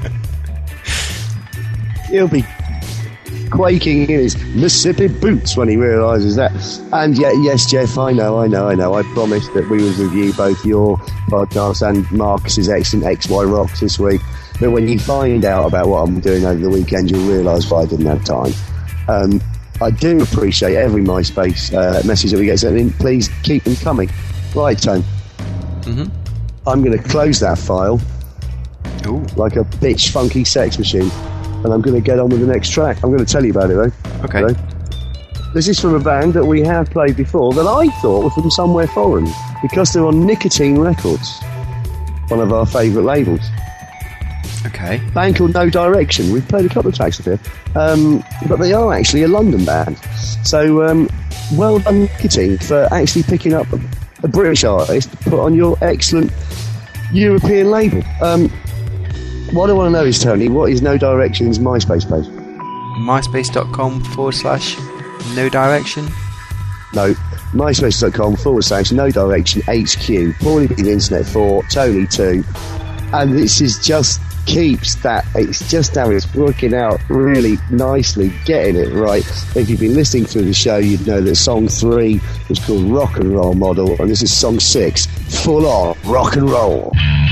He'll be quaking in his Mississippi boots when he realises that. And yeah, yes, Jeff, I know, I know, I know. I promised that we would review both your podcast and Marcus's excellent X Y Rocks this week. But when you find out about what I'm doing over the weekend, you'll realise why I didn't have time. Um, I do appreciate every MySpace uh, message that we get sent in. Please keep them coming. Right, Tone. Mm-hmm. I'm going to close that file. Ooh. Like a bitch funky sex machine. And I'm going to get on with the next track. I'm going to tell you about it, though. Okay. So, this is from a band that we have played before that I thought were from somewhere foreign because they're on Nicotine Records, one of our favourite labels. Okay. Band called No Direction. We've played a couple of tracks of it. Um, but they are actually a London band. So, um, well done, Nicotine, for actually picking up a, a British artist to put on your excellent European label. Um... What I want to know is, Tony, what is No Direction's MySpace page? myspace.com forward slash no direction. No, myspace.com forward slash no direction HQ. Paulie B the Internet four, Tony two. And this is just keeps that, it's just how it's working out really nicely, getting it right. If you've been listening through the show, you'd know that song three was called Rock and Roll Model, and this is song six, Full On Rock and Roll.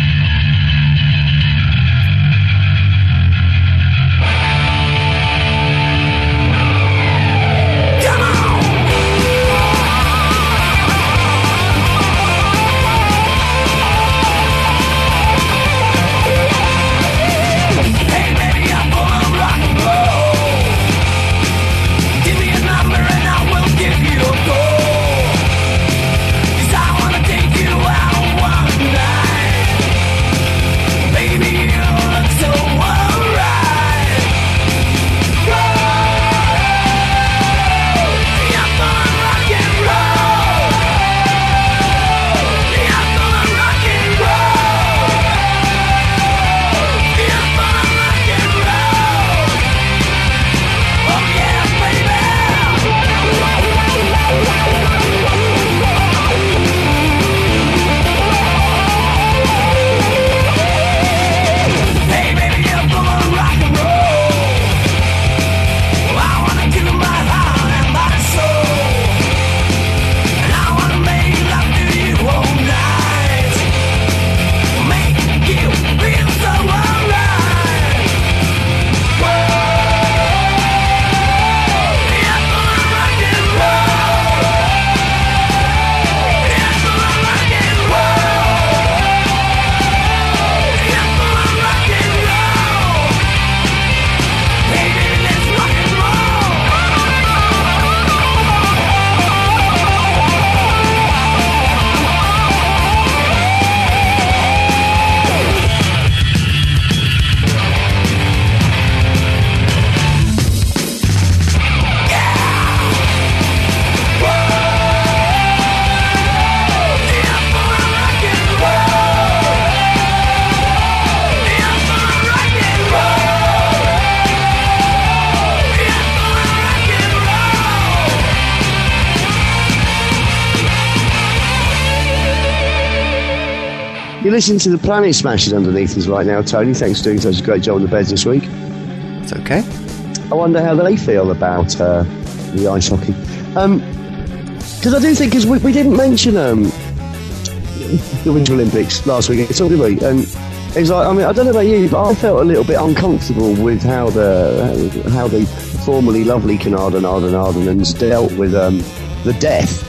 You're listening to the Planet Smashers underneath us right now, Tony. Thanks for doing such a great job on the beds this week. It's okay. I wonder how they feel about uh, the ice hockey. Because um, I do think, because we, we didn't mention um, the Winter Olympics last week at all, did we? And it's like, I mean, I don't know about you, but I felt a little bit uncomfortable with how the how the formerly lovely Carnarvon Arden Ardenans dealt with um, the death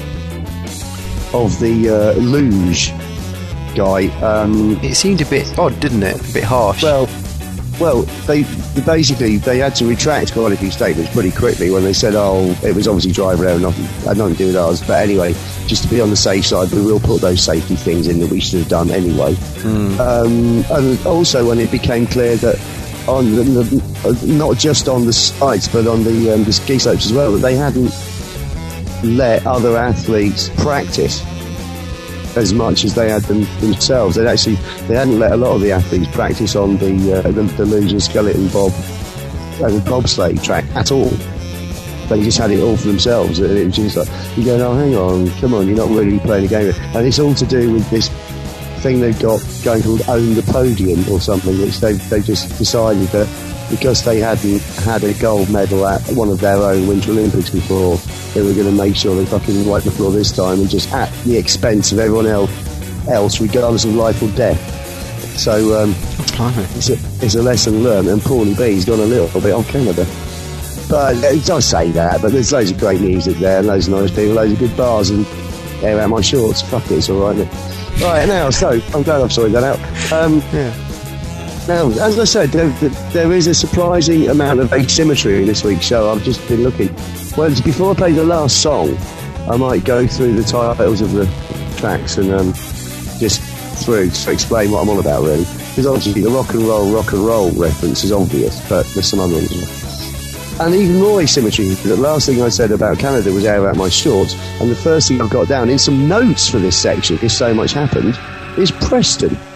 of the uh, luge guy. Um, it seemed a bit odd, didn't it? A bit harsh. Well, well, they basically they had to retract quite a few statements pretty quickly when they said, "Oh, it was obviously driver error, nothing had nothing to do with ours." But anyway, just to be on the safe side, we will put those safety things in that we should have done anyway. Mm. Um, and also, when it became clear that on the, the, not just on the sites but on the, um, the ski slopes as well, that they hadn't let other athletes practice as much as they had them themselves. They'd actually they hadn't let a lot of the athletes practice on the uh, the, the luge and skeleton bob and the bobsleigh track at all. They just had it all for themselves. It was just like, you're going, oh, hang on, come on, you're not really playing a game. And it's all to do with this thing they've got going called Own the Podium or something, which they've, they've just decided that because they hadn't had a gold medal at one of their own Winter Olympics before, they were going to make sure they fucking wipe the floor this time, and just at the expense of everyone else, else regardless of life or death. So um, it's, a, it's a lesson learned, and Paulie B's gone a little bit on Canada. But it does say that, but there's loads of great music there, and loads of nice people, loads of good bars, and air out my shorts. Fuck it, it's alright. Right, now, so I'm glad I've sorted that out. Um, yeah. Now, as I said, there, there is a surprising amount of asymmetry in this week's show. I've just been looking. Well, before I play the last song, I might go through the titles of the tracks and um, just through to explain what I'm on about, really. Because obviously the rock and roll, rock and roll reference is obvious, but there's some other ones as well. And even more asymmetry, the last thing I said about Canada was air out my shorts, and the first thing I've got down in some notes for this section, because so much happened, is Preston.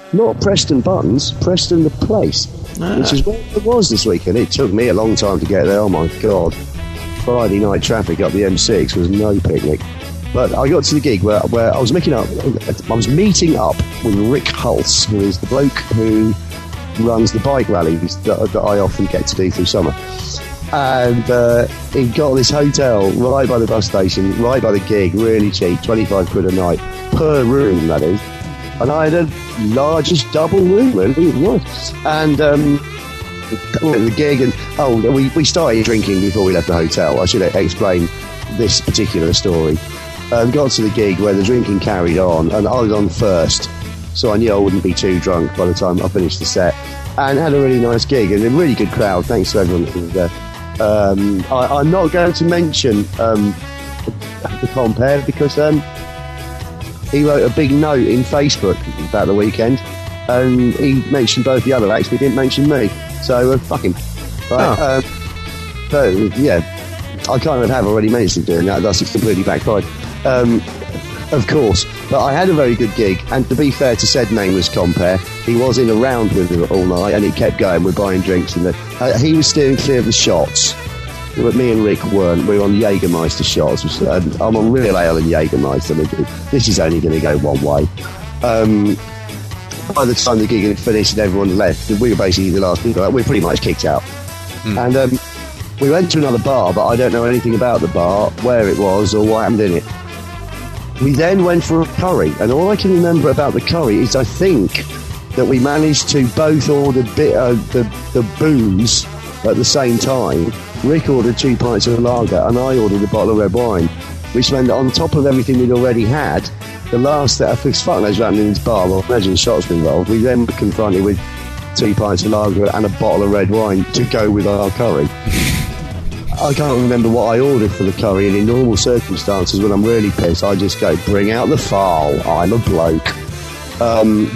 Not Preston Buttons, Preston the place, ah. which is where it was this weekend. It took me a long time to get there. Oh my God. Friday night traffic up the M six was no picnic. But I got to the gig where, where I was making up, I was meeting up with Rick Hulse, who is the bloke who runs the bike rallies that, that I often get to do through summer. And uh, he got this hotel right by the bus station, right by the gig, really cheap, twenty-five quid a night per room, that is. And I had a largest double room, really, it was nice. And um, the gig, and oh, we, we started drinking before we left the hotel. I should explain this particular story. Um, got to the gig where the drinking carried on, and I was on first, so I knew I wouldn't be too drunk by the time I finished the set, and had a really nice gig and a really good crowd. Thanks to everyone that was there. Um, I, I'm not going to mention um, the compere because um, he wrote a big note in Facebook about the weekend, and he mentioned both the other acts, but he didn't mention me. So uh, fuck him. Right? Oh. Um, but yeah, I kind of have already mentioned doing that. That's completely backfired. Um, of course, but I had a very good gig, and to be fair to said nameless compere, he was in a round with it all night, and it kept going. We're buying drinks, and the, uh, he was steering clear of the shots, but me and Rick weren't. We were on Jägermeister shots, which, uh, I'm on real ale and Jägermeister. I mean, this is only going to go one way. Um, by the time the gig had finished and everyone left, we were basically the last people. We were pretty much kicked out, mm. and um, we went to another bar, but I don't know anything about the bar, where it was, or what happened in it. We then went for a curry, and all I can remember about the curry is I think that we managed to both order bit, uh, the, the booze at the same time. Rick ordered two pints of lager, and I ordered a bottle of red wine, which meant that on top of everything we'd already had, the last that I think fuck knows what happened in this bar, well, imagine shots were involved, we then were confronted with two pints of lager and a bottle of red wine to go with our curry. I can't remember what I ordered for the curry, and in normal circumstances, when I'm really pissed, I just go, bring out the fowl, I'm a bloke. Um,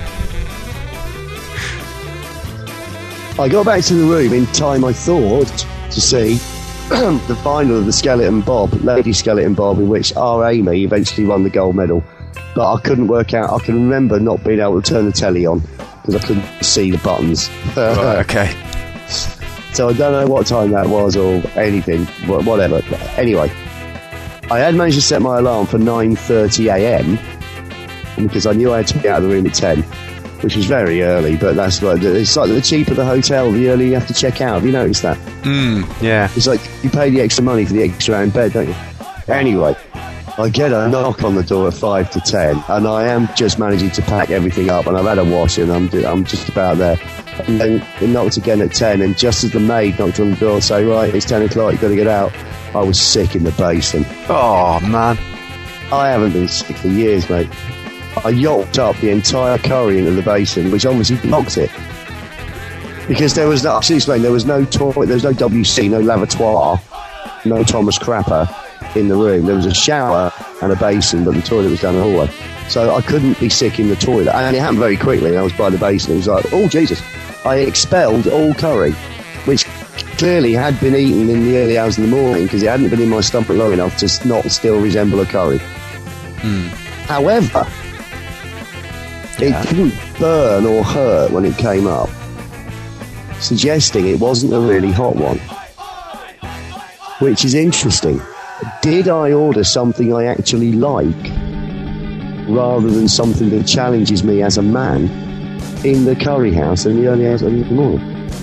I got back to the room in time, I thought, to see the final of the Skeleton Bob, Lady Skeleton Bob, in which our Amy eventually won the gold medal. But I couldn't work out, I can remember not being able to turn the telly on, because I couldn't see the buttons. Right, okay. So I don't know what time that was or anything, whatever. Anyway, I had managed to set my alarm for nine thirty a.m. because I knew I had to be out of the room at ten, which was very early, but that's like, it's like the cheaper the hotel, the earlier you have to check out. Have you noticed that? Mm, yeah. It's like you pay the extra money for the extra hour in bed, don't you? Anyway, I get a knock on the door at five to ten, and I am just managing to pack everything up, and I've had a wash, and I'm, I'm just about there. And then it knocked again at ten, and just as the maid knocked on the door and say, right, it's ten o'clock, you've got to get out, I was sick in the basin. Oh, man. I haven't been sick for years, mate. I yacked up the entire curry into the basin, which obviously blocked it. Because there was no, I'll explain, there was no toilet, there was no W C, no lavatoire, no Thomas Crapper in the room. There was a shower and a basin, but the toilet was down the hallway. So I couldn't be sick in the toilet. And it happened very quickly. I was by the basin. It was like, oh, Jesus. I expelled all curry, which clearly had been eaten in the early hours of the morning because it hadn't been in my stomach long enough to not still resemble a curry. Mm. However, yeah. it didn't burn or hurt when it came up, suggesting it wasn't a really hot one. Which is interesting. Did I order something I actually like, rather than something that challenges me as a man in the curry house in the early hours of the morning?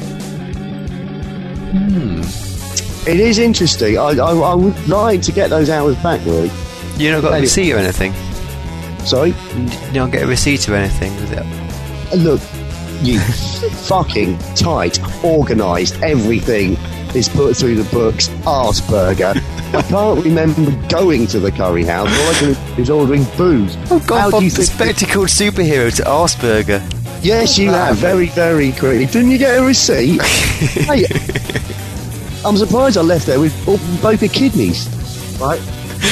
Hmm. It is interesting. I, I, I would like to get those hours back, really. You not got a receipt or anything? Sorry? You don't get a receipt or anything, is it? Look, you fucking tight, organised, everything is put through the books, Arsburger. I can't remember going to the curry house. All I can do is ordering booze. I've gone from the spectacled superhero to Arsburger. Yes, you have. Very, very quickly. Didn't you get a receipt? Hey, I'm surprised I left there with all, both the kidneys. Right?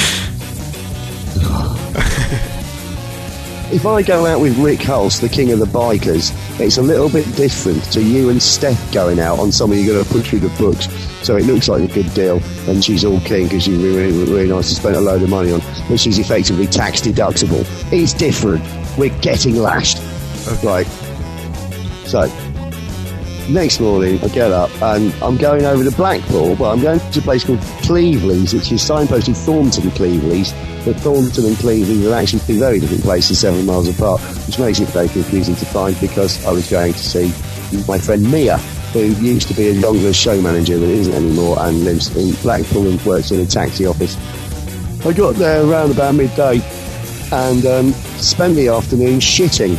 If I go out with Rick Hulse, the king of the bikers, it's a little bit different to you and Steph going out on something you're going to put through the books. So it looks like a good deal, and she's all keen because she's really, really, really nice to spend a load of money on, but she's effectively tax deductible. It's different. We're getting lashed. Okay. Right. So, next morning, I get up and I'm going over to Blackpool. Well, I'm going to a place called Cleveley's, which is signposted Thornton Cleveley's. But Thornton and Cleveley are actually two very different places, seven miles apart, which makes it very confusing to find because I was going to see my friend Mia, who used to be a Jongleurs show manager but isn't anymore and lives in Blackpool and works in a taxi office. I got there around about midday and um, spent the afternoon shitting.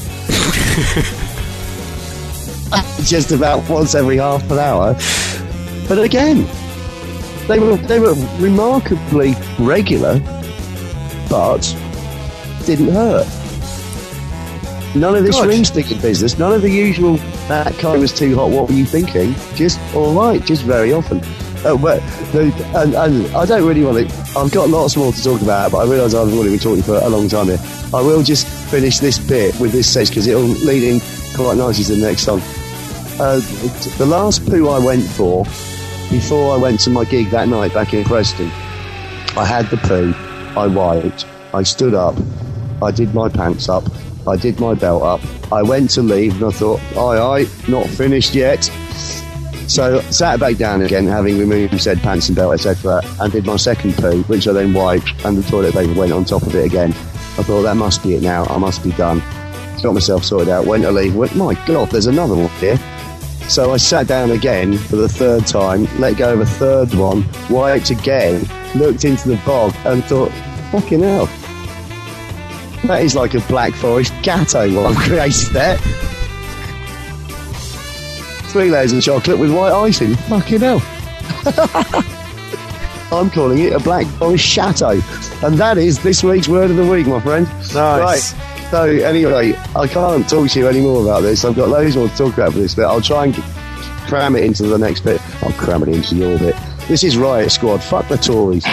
Just about once every half an hour. But again, they were they were remarkably regular, but didn't hurt. None of this God. ring sticking business, none of the usual, that kind was too hot, what were you thinking? Just alright, just very often. Uh, but, and, and I don't really want to, I've got lots more to talk about, but I realise I've already been talking for a long time here. I will just finish this bit with this section because it'll lead in quite nicely to the next song. Uh, the last poo I went for, before I went to my gig that night back in Preston, I had the poo, I wiped, I stood up, I did my pants up, I did my belt up, I went to leave and I thought, aye aye, not finished yet. So sat back down again, having removed said pants and belt, et cetera, and did my second poo, which I then wiped, and the toilet paper went on top of it again. I thought, that must be it now, I must be done. Got myself sorted out, went to leave, went, my God, there's another one here. So I sat down again for the third time, let go of a third one, wiped again, looked into the bog, and thought, fucking hell. That is like a Black Forest gatto what I've created there. Three layers of chocolate with white icing. Fucking hell. I'm calling it a Black Forest Chateau. And that is this week's word of the week, my friend. Nice. Right. So, anyway, I can't talk to you any more about this. I've got loads more to talk about for this bit. I'll try and cram it into the next bit. I'll cram it into your bit. This is Riot Squad. Fuck the Tories.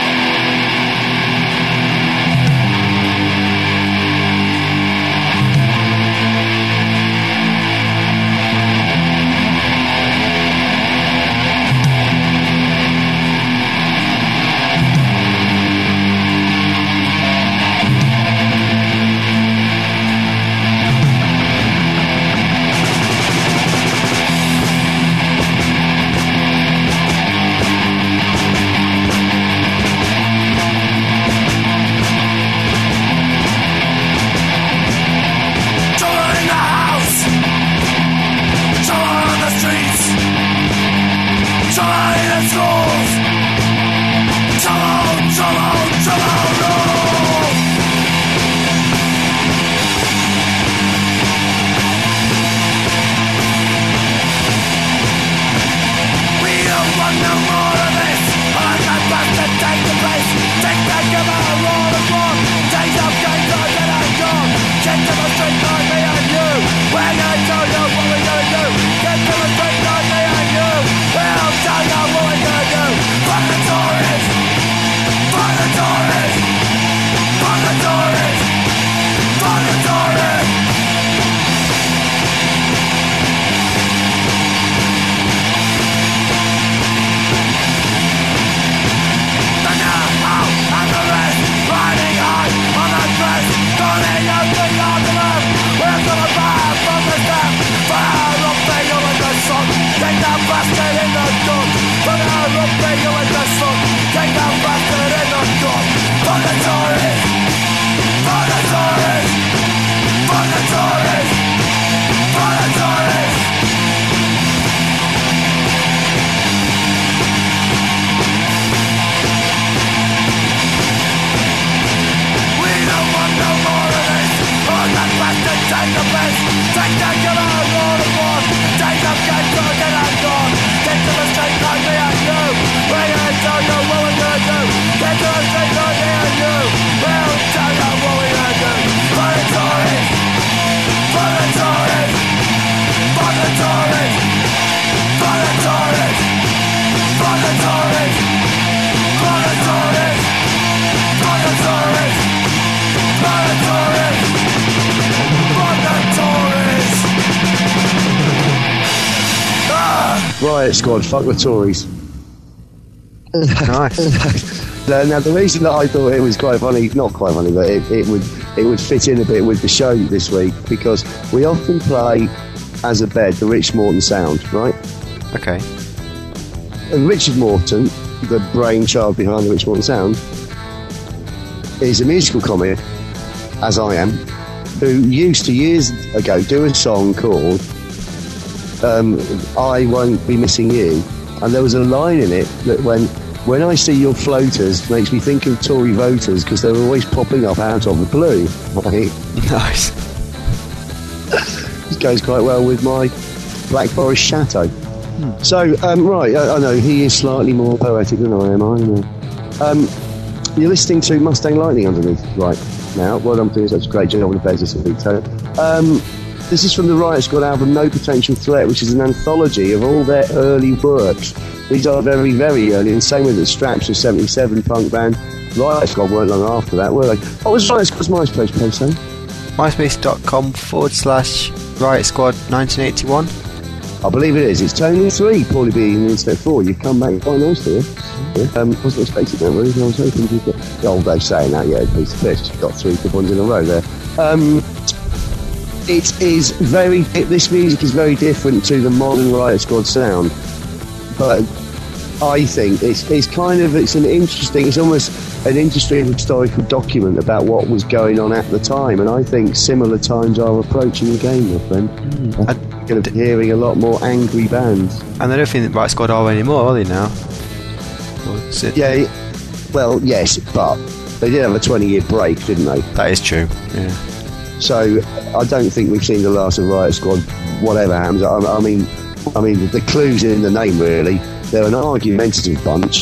Riot Squad, fuck the Tories. Nice. Now, the reason that I thought it was quite funny, not quite funny, but it, it would it would fit in a bit with the show this week, because we often play as a bed the Rich Morton sound, right? Okay. And Richard Morton, the brainchild behind the Rich Morton sound, is a musical comic, as I am, who used to years ago do a song called um, I Won't Be Missing You, and there was a line in it that went, when I see your floaters, makes me think of Tory voters because they're always popping up out of the blue. Right? Nice. This goes quite well with my Black Forest Chateau. Hmm. So, um, right, I, I know he is slightly more poetic than I am, I know. Um, you're listening to Mustang Lightning underneath right now. Well, I'm doing such a great job on the beds this week. So, um, this is from the Riot Squad album No Potential Threat, which is an anthology of all their early works. These are very, very early, and same with the Straps of seventy-seven punk band. Riot Squad weren't long after that, were they? What was Riot Squad's MySpace page saying? MySpace.com forward slash Riot Squad nineteen eighty-one. I believe it is. It's Tony three, Paulie B and Internet four. You've come back quite nicely, yeah? Um, wasn't expecting that, really. I was hoping you'd get... Oh, they're saying that, yeah, piece of fish. You've got three good ones in a row there. Um, it is very... This music is very different to the modern Riot Squad sound. But I think it's it's kind of... It's an interesting... It's almost an interesting historical document about what was going on at the time. And I think similar times are approaching again, my friend. Mm. I'm going to be hearing a lot more angry bands. And I don't think that Riot Squad are anymore, are they now? Yeah, well, yes, but they did have a twenty-year break, didn't they? That is true, yeah. So I don't think we've seen the last of Riot Squad, whatever happens. I, I mean, I mean, the clue's in the name, really. They're an argumentative bunch.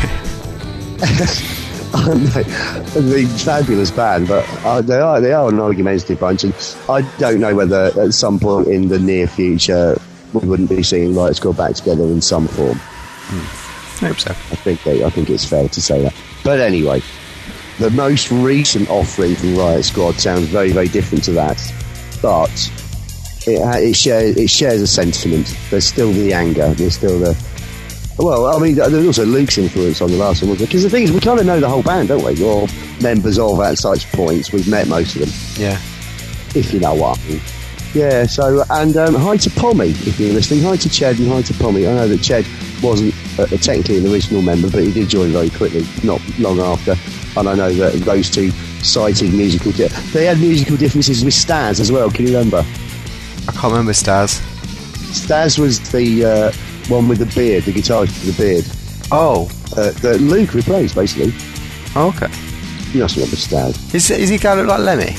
The fabulous band, but uh, they are they are an argumentative bunch, and I don't know whether at some point in the near future we wouldn't be seeing Riot Squad back together in some form. Hmm. I hope so. I think they, I think it's fair to say that. But anyway, the most recent offering from Riot Squad sounds very, very different to that, but it it shares it shares a sentiment. There's still the anger. There's still the well. I mean, there's also Luke's influence on the last one, because the thing is, we kind of know the whole band, don't we? We're all members of at such points. We've met most of them. Yeah. If you know what I mean. Yeah, so, and um, hi to Pommy, if you're listening. Hi to Ched and hi to Pommy. I know that Ched wasn't uh, technically an original member, but he did join very quickly, not long after. And I know that those two cited musical... Di- they had musical differences with Staz as well, can you remember? I can't remember Staz. Staz was the uh, one with the beard, the guitarist with the beard. Oh. Uh, that Luke replaced, basically. Oh, okay. You must remember Staz. Is, is he guy look like Lemmy?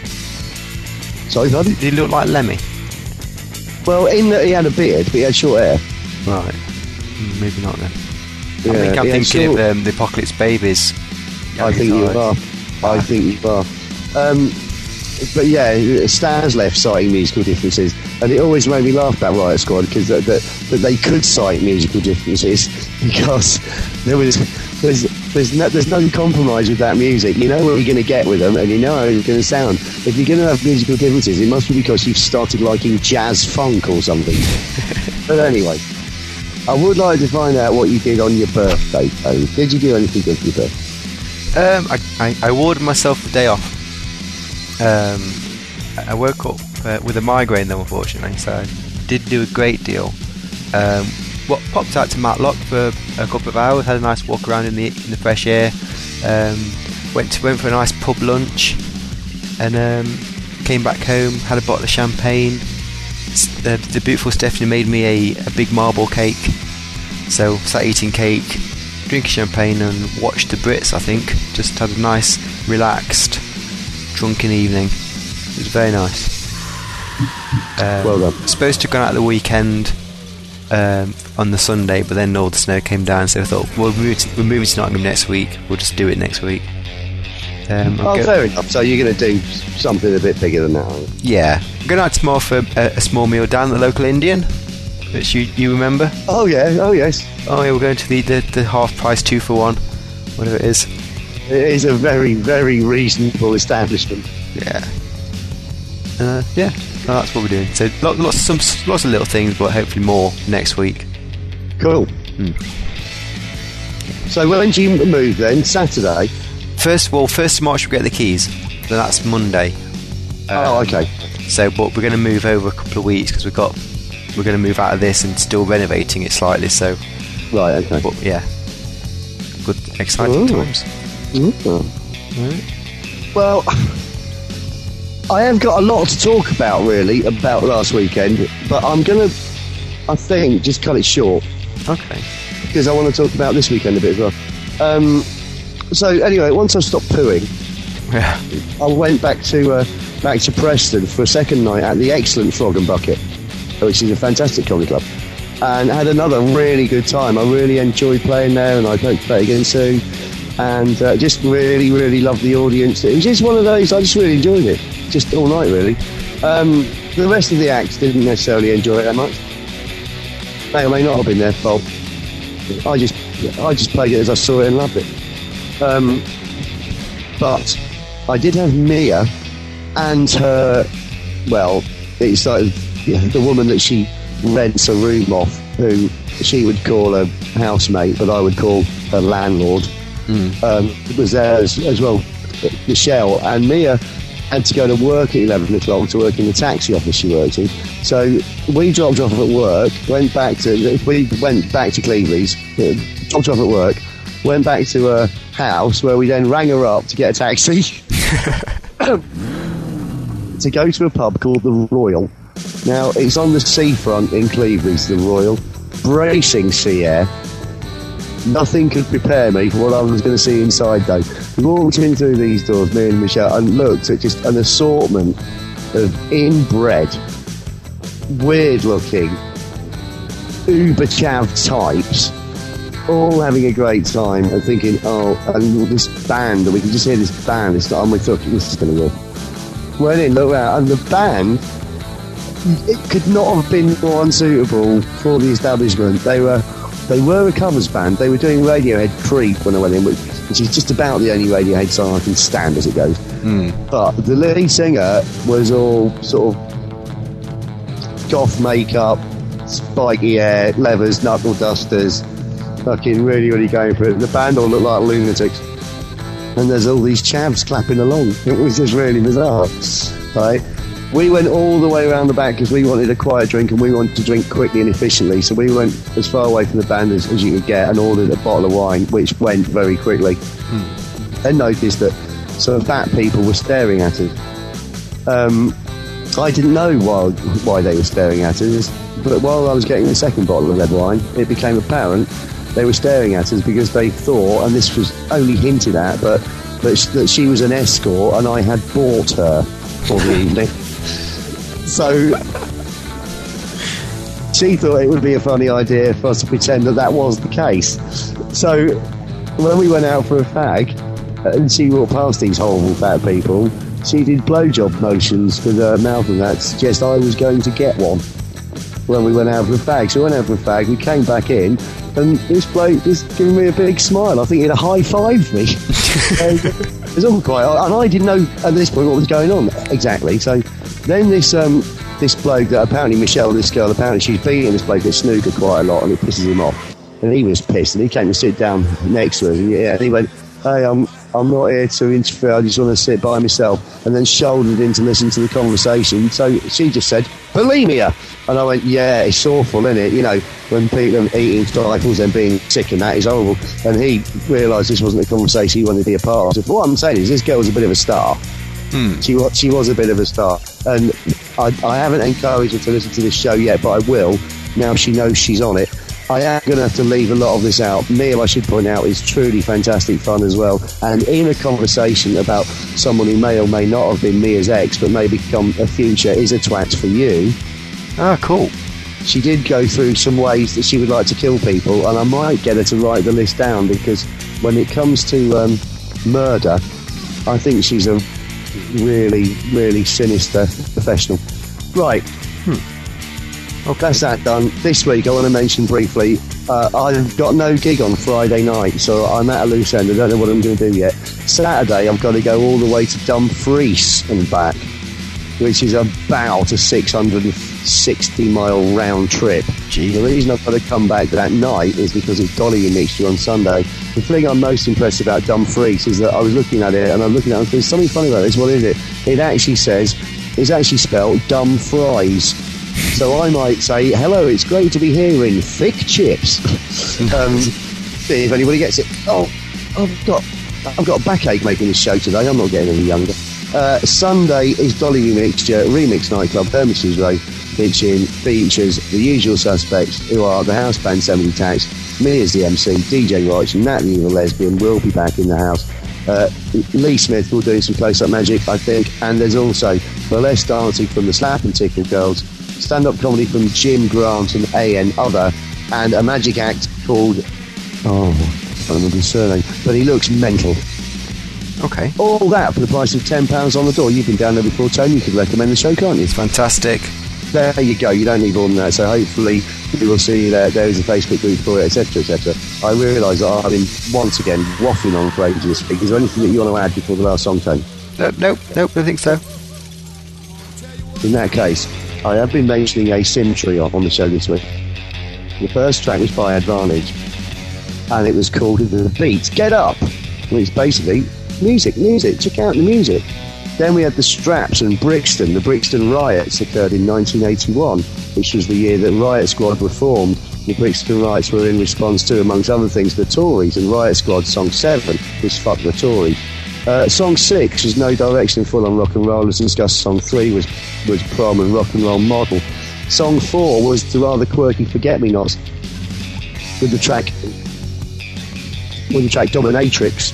Sorry, pardon? Did he look like Lemmy? Well, in that he had a beard, but he had short hair. Right. Maybe not then. Yeah, I think I'm thinking short... of um, the Apocalypse Babies. I think you are. I think you are. Um, but yeah, Staz left citing musical differences, and it always made me laugh about Riot Squad, because that, that, that they could cite musical differences, because there was there's there's no, there's no compromise with that music. You know what you're going to get with them, and you know how it's going to sound. If you're going to have musical differences, it must be because you've started liking jazz funk or something. But anyway, I would like to find out what you did on your birthday, though. Did you do anything good for your birthday? Um, I, I, I awarded myself the day off. Um, I woke up uh, with a migraine, though, unfortunately, so I did do a great deal. Um, what popped out to Matlock for a couple of hours, had a nice walk around in the in the fresh air. Um, went to, went for a nice pub lunch, and um, came back home. Had a bottle of champagne. The, the beautiful Stephanie made me a, a big marble cake, so sat eating cake, drinking champagne, and watched the Brits. I think just had a nice, relaxed, drunken evening. It was very nice. Um, well done. Supposed to go out the weekend um, on the Sunday, but then all the snow came down, so I thought, well, we're moving to, we're moving to Nottingham next week. We'll just do it next week. Um, oh, go- fair enough. So you're going to do something a bit bigger than that, aren't you? Yeah. I'm going out tomorrow for a, a small meal down at the local Indian, which you, you remember? Oh, yeah. Oh, yes. Oh, yeah, we're going to the, the, the half price two for one, whatever it is. It is a very, very reasonable establishment. Yeah. Uh, yeah, so that's what we're doing. So lots, lots, some, lots of little things, but hopefully more next week. Cool. Hmm. So when do you move then? Saturday? First, well, first of March we get the keys. then that's Monday. Um, oh, okay. So, but we're going to move over a couple of weeks because we've got we're going to move out of this and still renovating it slightly. So, right, okay. But yeah, good, exciting Ooh. times. Ooh. Right. Well, I have got a lot to talk about, really, about last weekend, but I'm going to, I think, just cut it short. Okay. Because I want to talk about this weekend a bit as well. Um, so, anyway, once I stopped pooing, Yeah. I went back to uh, back to Preston for a second night at the excellent Frog and Bucket, which is a fantastic comedy club, and had another really good time. I really enjoyed playing there, and I'd hope to play again soon. And uh, just really, really loved the audience. It was just one of those, I just really enjoyed it, just all night, really. Um, the rest of the acts didn't necessarily enjoy it that much. May or may not have been their fault. I just, I just played it as I saw it and loved it. Um, but I did have Mia and her, well, it's like yeah, the woman that she rents a room off, who she would call a housemate, but I would call her landlord. Mm. Um, was there as, as well, Michelle, and Mia had to go to work at eleven o'clock to work in the taxi office she worked in. So we dropped off at work, went back to we went back to Cleveland's, dropped off at work, went back to her house where we then rang her up to get a taxi to go to a pub called the Royal. Now it's on the seafront in Cleveland's, the Royal, bracing sea air. Nothing could prepare me for what I was going to see inside, though. We walked in through these doors, me and Michelle, and looked at just an assortment of inbred, weird-looking, uber-chav types, all having a great time and thinking, oh, and this band, and we can just hear this band, it's like, oh, we thought this is going to go. Went in, looked around, and the band, it could not have been more unsuitable for the establishment. They were... They were a covers band. They were doing Radiohead Creep when I went in, which, which is just about the only Radiohead song I can stand as it goes. Mm. But the lead singer was all sort of goth makeup, spiky hair, leathers, knuckle dusters, fucking really, really going for it. The band all looked like lunatics. And there's all these chavs clapping along. It was just really bizarre. Right? We went all the way around the back because we wanted a quiet drink and we wanted to drink quickly and efficiently. So we went as far away from the band as, as you could get and ordered a bottle of wine, which went very quickly. Hmm. Then noticed that some fat people were staring at us. Um, I didn't know why, why they were staring at us, but while I was getting the second bottle of red wine, it became apparent they were staring at us because they thought, and this was only hinted at, but that, that she was an escort and I had bought her for the evening. So she thought it would be a funny idea for us to pretend that that was the case. So when we went out for a fag and she walked past these horrible fat people, she did blowjob motions with her mouth and that to suggest I was going to get one when we went out for a fag. So we went out for a fag, we came back in, and this bloke just giving me a big smile. I think he'd high-fived me. It was all quite... And I didn't know at this point what was going on exactly. So then this um, this bloke that apparently Michelle, this girl, apparently she's beating this bloke at snooker quite a lot and it pisses him off. And he was pissed and he came to sit down next to us and, yeah, and he went, hey, I'm I'm not here to interfere, I just want to sit by myself, and then shouldered in to listen to the conversation. So she just said, bulimia. And I went, yeah, it's awful, isn't it? You know, when people are eating stifles and being sick and that is horrible. And he realised this wasn't a conversation he wanted to be a part of. So what I'm saying is this girl was a bit of a star. Hmm. She was she was a bit of a star. And I, I haven't encouraged her to listen to this show yet, but I will, now she knows she's on it. I am going to have to leave a lot of this out. Mia, I should point out, is truly fantastic fun as well. And in a conversation about someone who may or may not have been Mia's ex, but may become a future is a twat for you. Ah, cool. She did go through some ways that she would like to kill people, and I might get her to write the list down, because when it comes to um, murder, I think she's a really, really sinister professional. Right. Hmm. Okay. That's that done. This week I want to mention briefly, uh, I've got no gig on Friday night, so I'm at a loose end. I don't know what I'm going to do yet. Saturday I've got to go all the way to Dumfries and back, which is about a six hundred sixty mile round trip. Jeez. The reason I've got to come back that night is because it's Dolly Mixture on Sunday. The thing I'm most impressed about Dumfries is that I was looking at it and I'm looking at it, there's something funny about this. What is it? It actually says, it's actually spelled Dumb Fries. So I might say, hello, it's great to be here in Thick Chips. um, see if anybody gets it. Oh, I've got I've got a backache making this show today. I'm not getting any younger. Uh, Sunday is Dolly Mixture Remix Nightclub, Hermitage Road, which features the usual suspects, who are the house band seventy Tax, me as the M C, D J Roach, and Natalie the Lesbian will be back in the house. Uh, Lee Smith will do some close-up magic, I think, and there's also burlesque dancing from the Slap and Tickle Girls, stand-up comedy from Jim Grant and A N Other, and a magic act called, oh, I don't remember his surname, but he looks mental. Okay. All that for the price of ten pounds on the door. You've been down there before, Tony. You could recommend the show, can't you? It's fantastic. There you go. You don't need more than that. So hopefully we will see you there. There is a Facebook group for it, et cetera, et cetera. I realise that I've been once again waffling on for ages this week. Is there anything that you want to add before the last song, Tony? Nope, nope, nope, I think so. In that case, I have been mentioning asymmetry on the show this week. The first track was by Advantage, and it was called The Beat Get Up. Well, it's basically music, music. Check out the music. Then we had the Straps and Brixton. The Brixton Riots occurred in nineteen eighty-one, which was the year that Riot Squad were formed. The Brixton Riots were in response to, amongst other things, the Tories, and Riot Squad's song seven was Fuck the Tories. Uh, song six was No Direction, Full on Rock and Roll, as discussed. Song three was, was Prom and Rock and Roll Model. Song four was the rather quirky Forget Me Nots with the track with the track Dominatrix.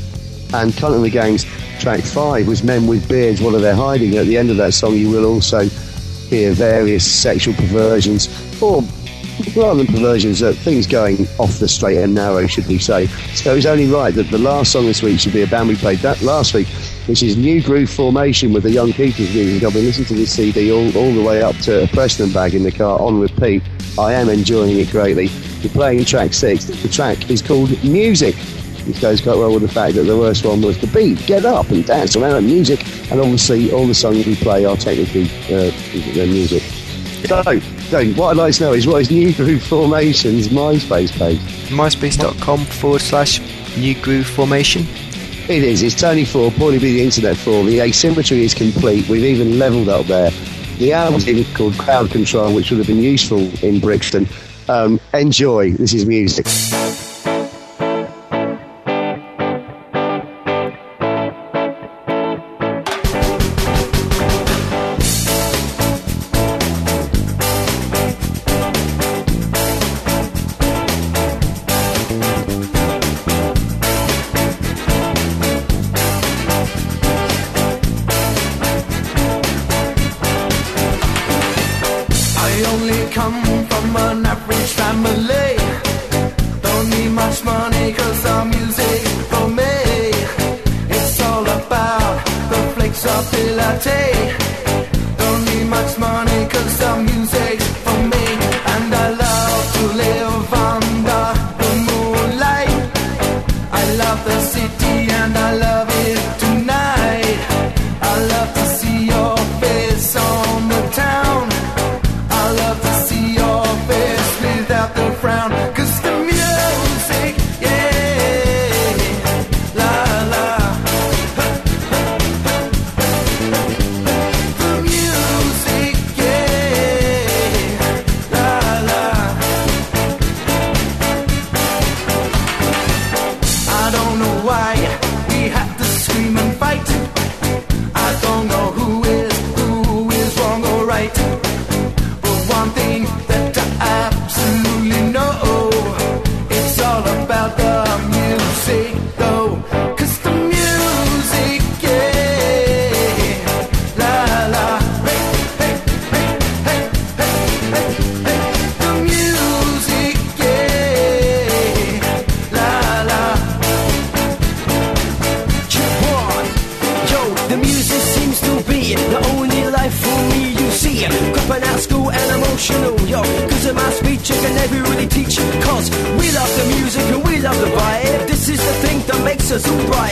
And Cunt and the Gang's track five was Men with Beards, What Are They Hiding? At the end of that song you will also hear various sexual perversions, or rather than perversions, uh, things going off the straight and narrow, should we say. So it's only right that the last song this week should be a band we played that last week, which is New Groove Formation with the Young Keepers music. I've been listening to this C D all, all the way up to a Preston bag in the car on repeat. I am enjoying it greatly. We're playing track six. The track is called Music. It goes quite well with the fact that the worst one was The Beat, Get Up and Dance Around the Music, and obviously all the songs we play are technically uh, their music. So, so, what I'd like to know is, what is New Groove Formation's MySpace page? myspace.com forward slash New Groove Formation. It is, it's Tony four, Paulie B the Internet four, the asymmetry is complete, we've even levelled up there. The album's even called Crowd Control, which would have been useful in Brixton. Um, enjoy, this is music.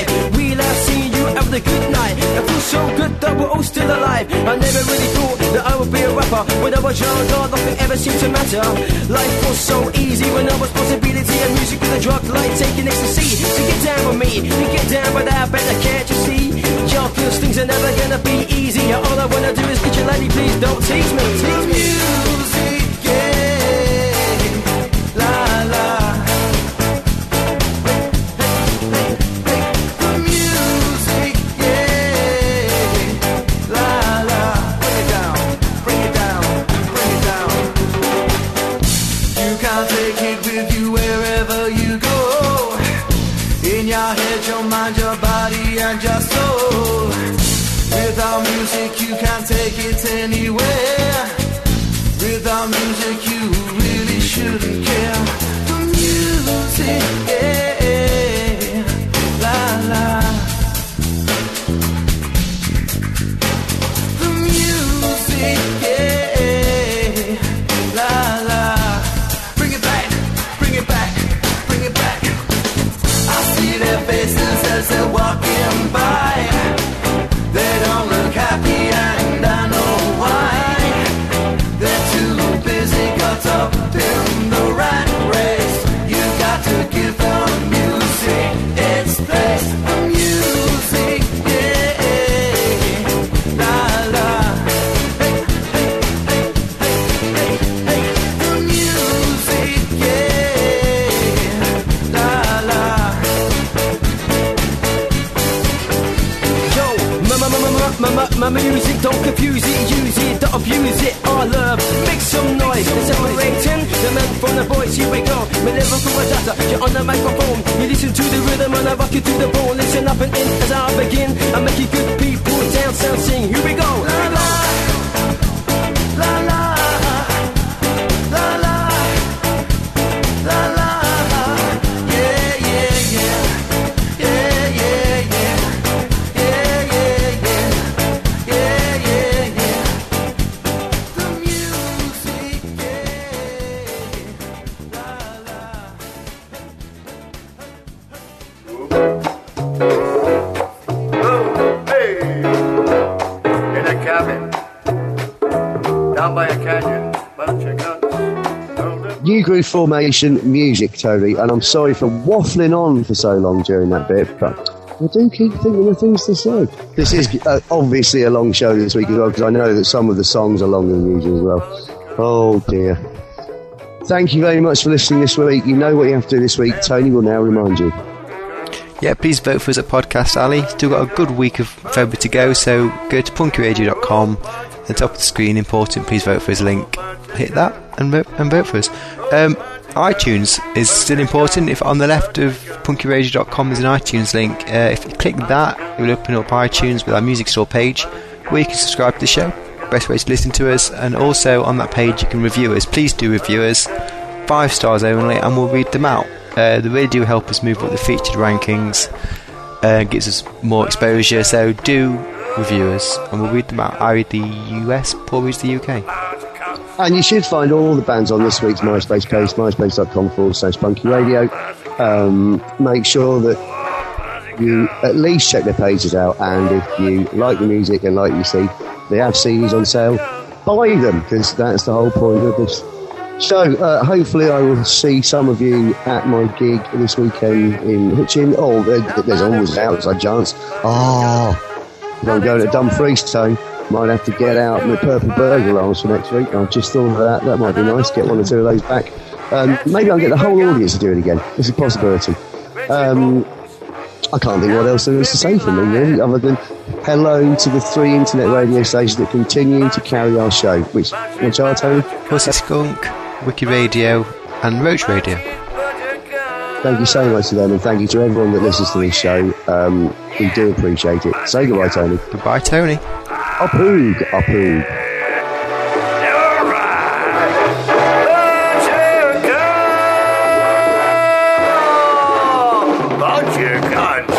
I never really thought that I would be a rapper. When I was young, God, nothing ever seemed to matter. Life was so easy when there was possibility, and music was a drug like taking ecstasy. So get down with me, you get down with that better, can't you see? Yo, cause things are never gonna be easy. All I wanna do is get your lady, please don't tease me. Tease me. Music, yeah, la la. Your mind, your body, and your soul. Without music, you can't take it anywhere. Without music, you really shouldn't care. The music, yeah, la la. The music, yeah, la la. Bring it back, bring it back, bring it back. I see their faces as they're walking by. They don't look happy and I know why. They're too busy caught up in the rat race. You got to give the music its place. The music, yeah, la la. Hey, hey, hey, hey, hey, hey. The music, yeah, la la. My, my, my music, don't confuse it, use it, don't abuse it, all love, make some noise, they're separating the men from the boys, here we go, my lyrical data, you're on the microphone, you listen to the rhythm and I rock you to the bone, listen up and in as I begin, I make you good people dance, sound, sing, here we go, la la, la la, la la, la la, yeah, yeah, yeah, yeah, yeah, yeah. New Groove Formation music, Tony, and I'm sorry for waffling on for so long during that bit, but I do keep thinking of things to say. This is uh, obviously a long show this week as well, because I know that some of the songs are longer than usual as well. Oh dear. Thank you very much for listening this week. You know what you have to do this week. Tony will now remind you. Yeah, please vote for us at Podcast Alley. Still got a good week of February to go, so go to punky radio dot com. At the top of the screen, important, please vote for us link. Hit that and vote, and vote for us. Um, iTunes is still important. If on the left of punky radio dot com is an iTunes link, uh, if you click that, it will open up iTunes with our music store page where you can subscribe to the show. Best way to listen to us, and also on that page you can review us. Please do review us, five stars only, and we'll read them out. Uh, they really do help us move up the featured rankings, uh, gives us more exposure, so do review us and we'll read them out. I read the U S, Paul reads the U K. And you should find all the bands on this week's MySpace page, myspace dot com forward slash punky radio. Um, make sure that you at least check their pages out, and if you like the music and like you see they have C Ds on sale, buy them, because that's the whole point of this show. Uh, hopefully I will see some of you at my gig this weekend in Hitchin. Oh, there's always an outside chance. Oh, if I'm going to Dumfries, so might have to get out my purple burger rolls for next week. I've just thought of that. That might be nice. Get one or two of those back. Um, maybe I'll get the whole audience to do it again. It's a possibility. Um, I can't think what else there is to say for me, really, other than hello to the three internet radio stations that continue to carry our show. Which, which are, Tony? Pussy Skunk, Wiki Radio, and Roach Radio. Thank you so much to them, and thank you to everyone that listens to this show. Um, we do appreciate it. Say goodbye, Tony. Goodbye, Tony. Up-oog, up-oog. Bunch of guns.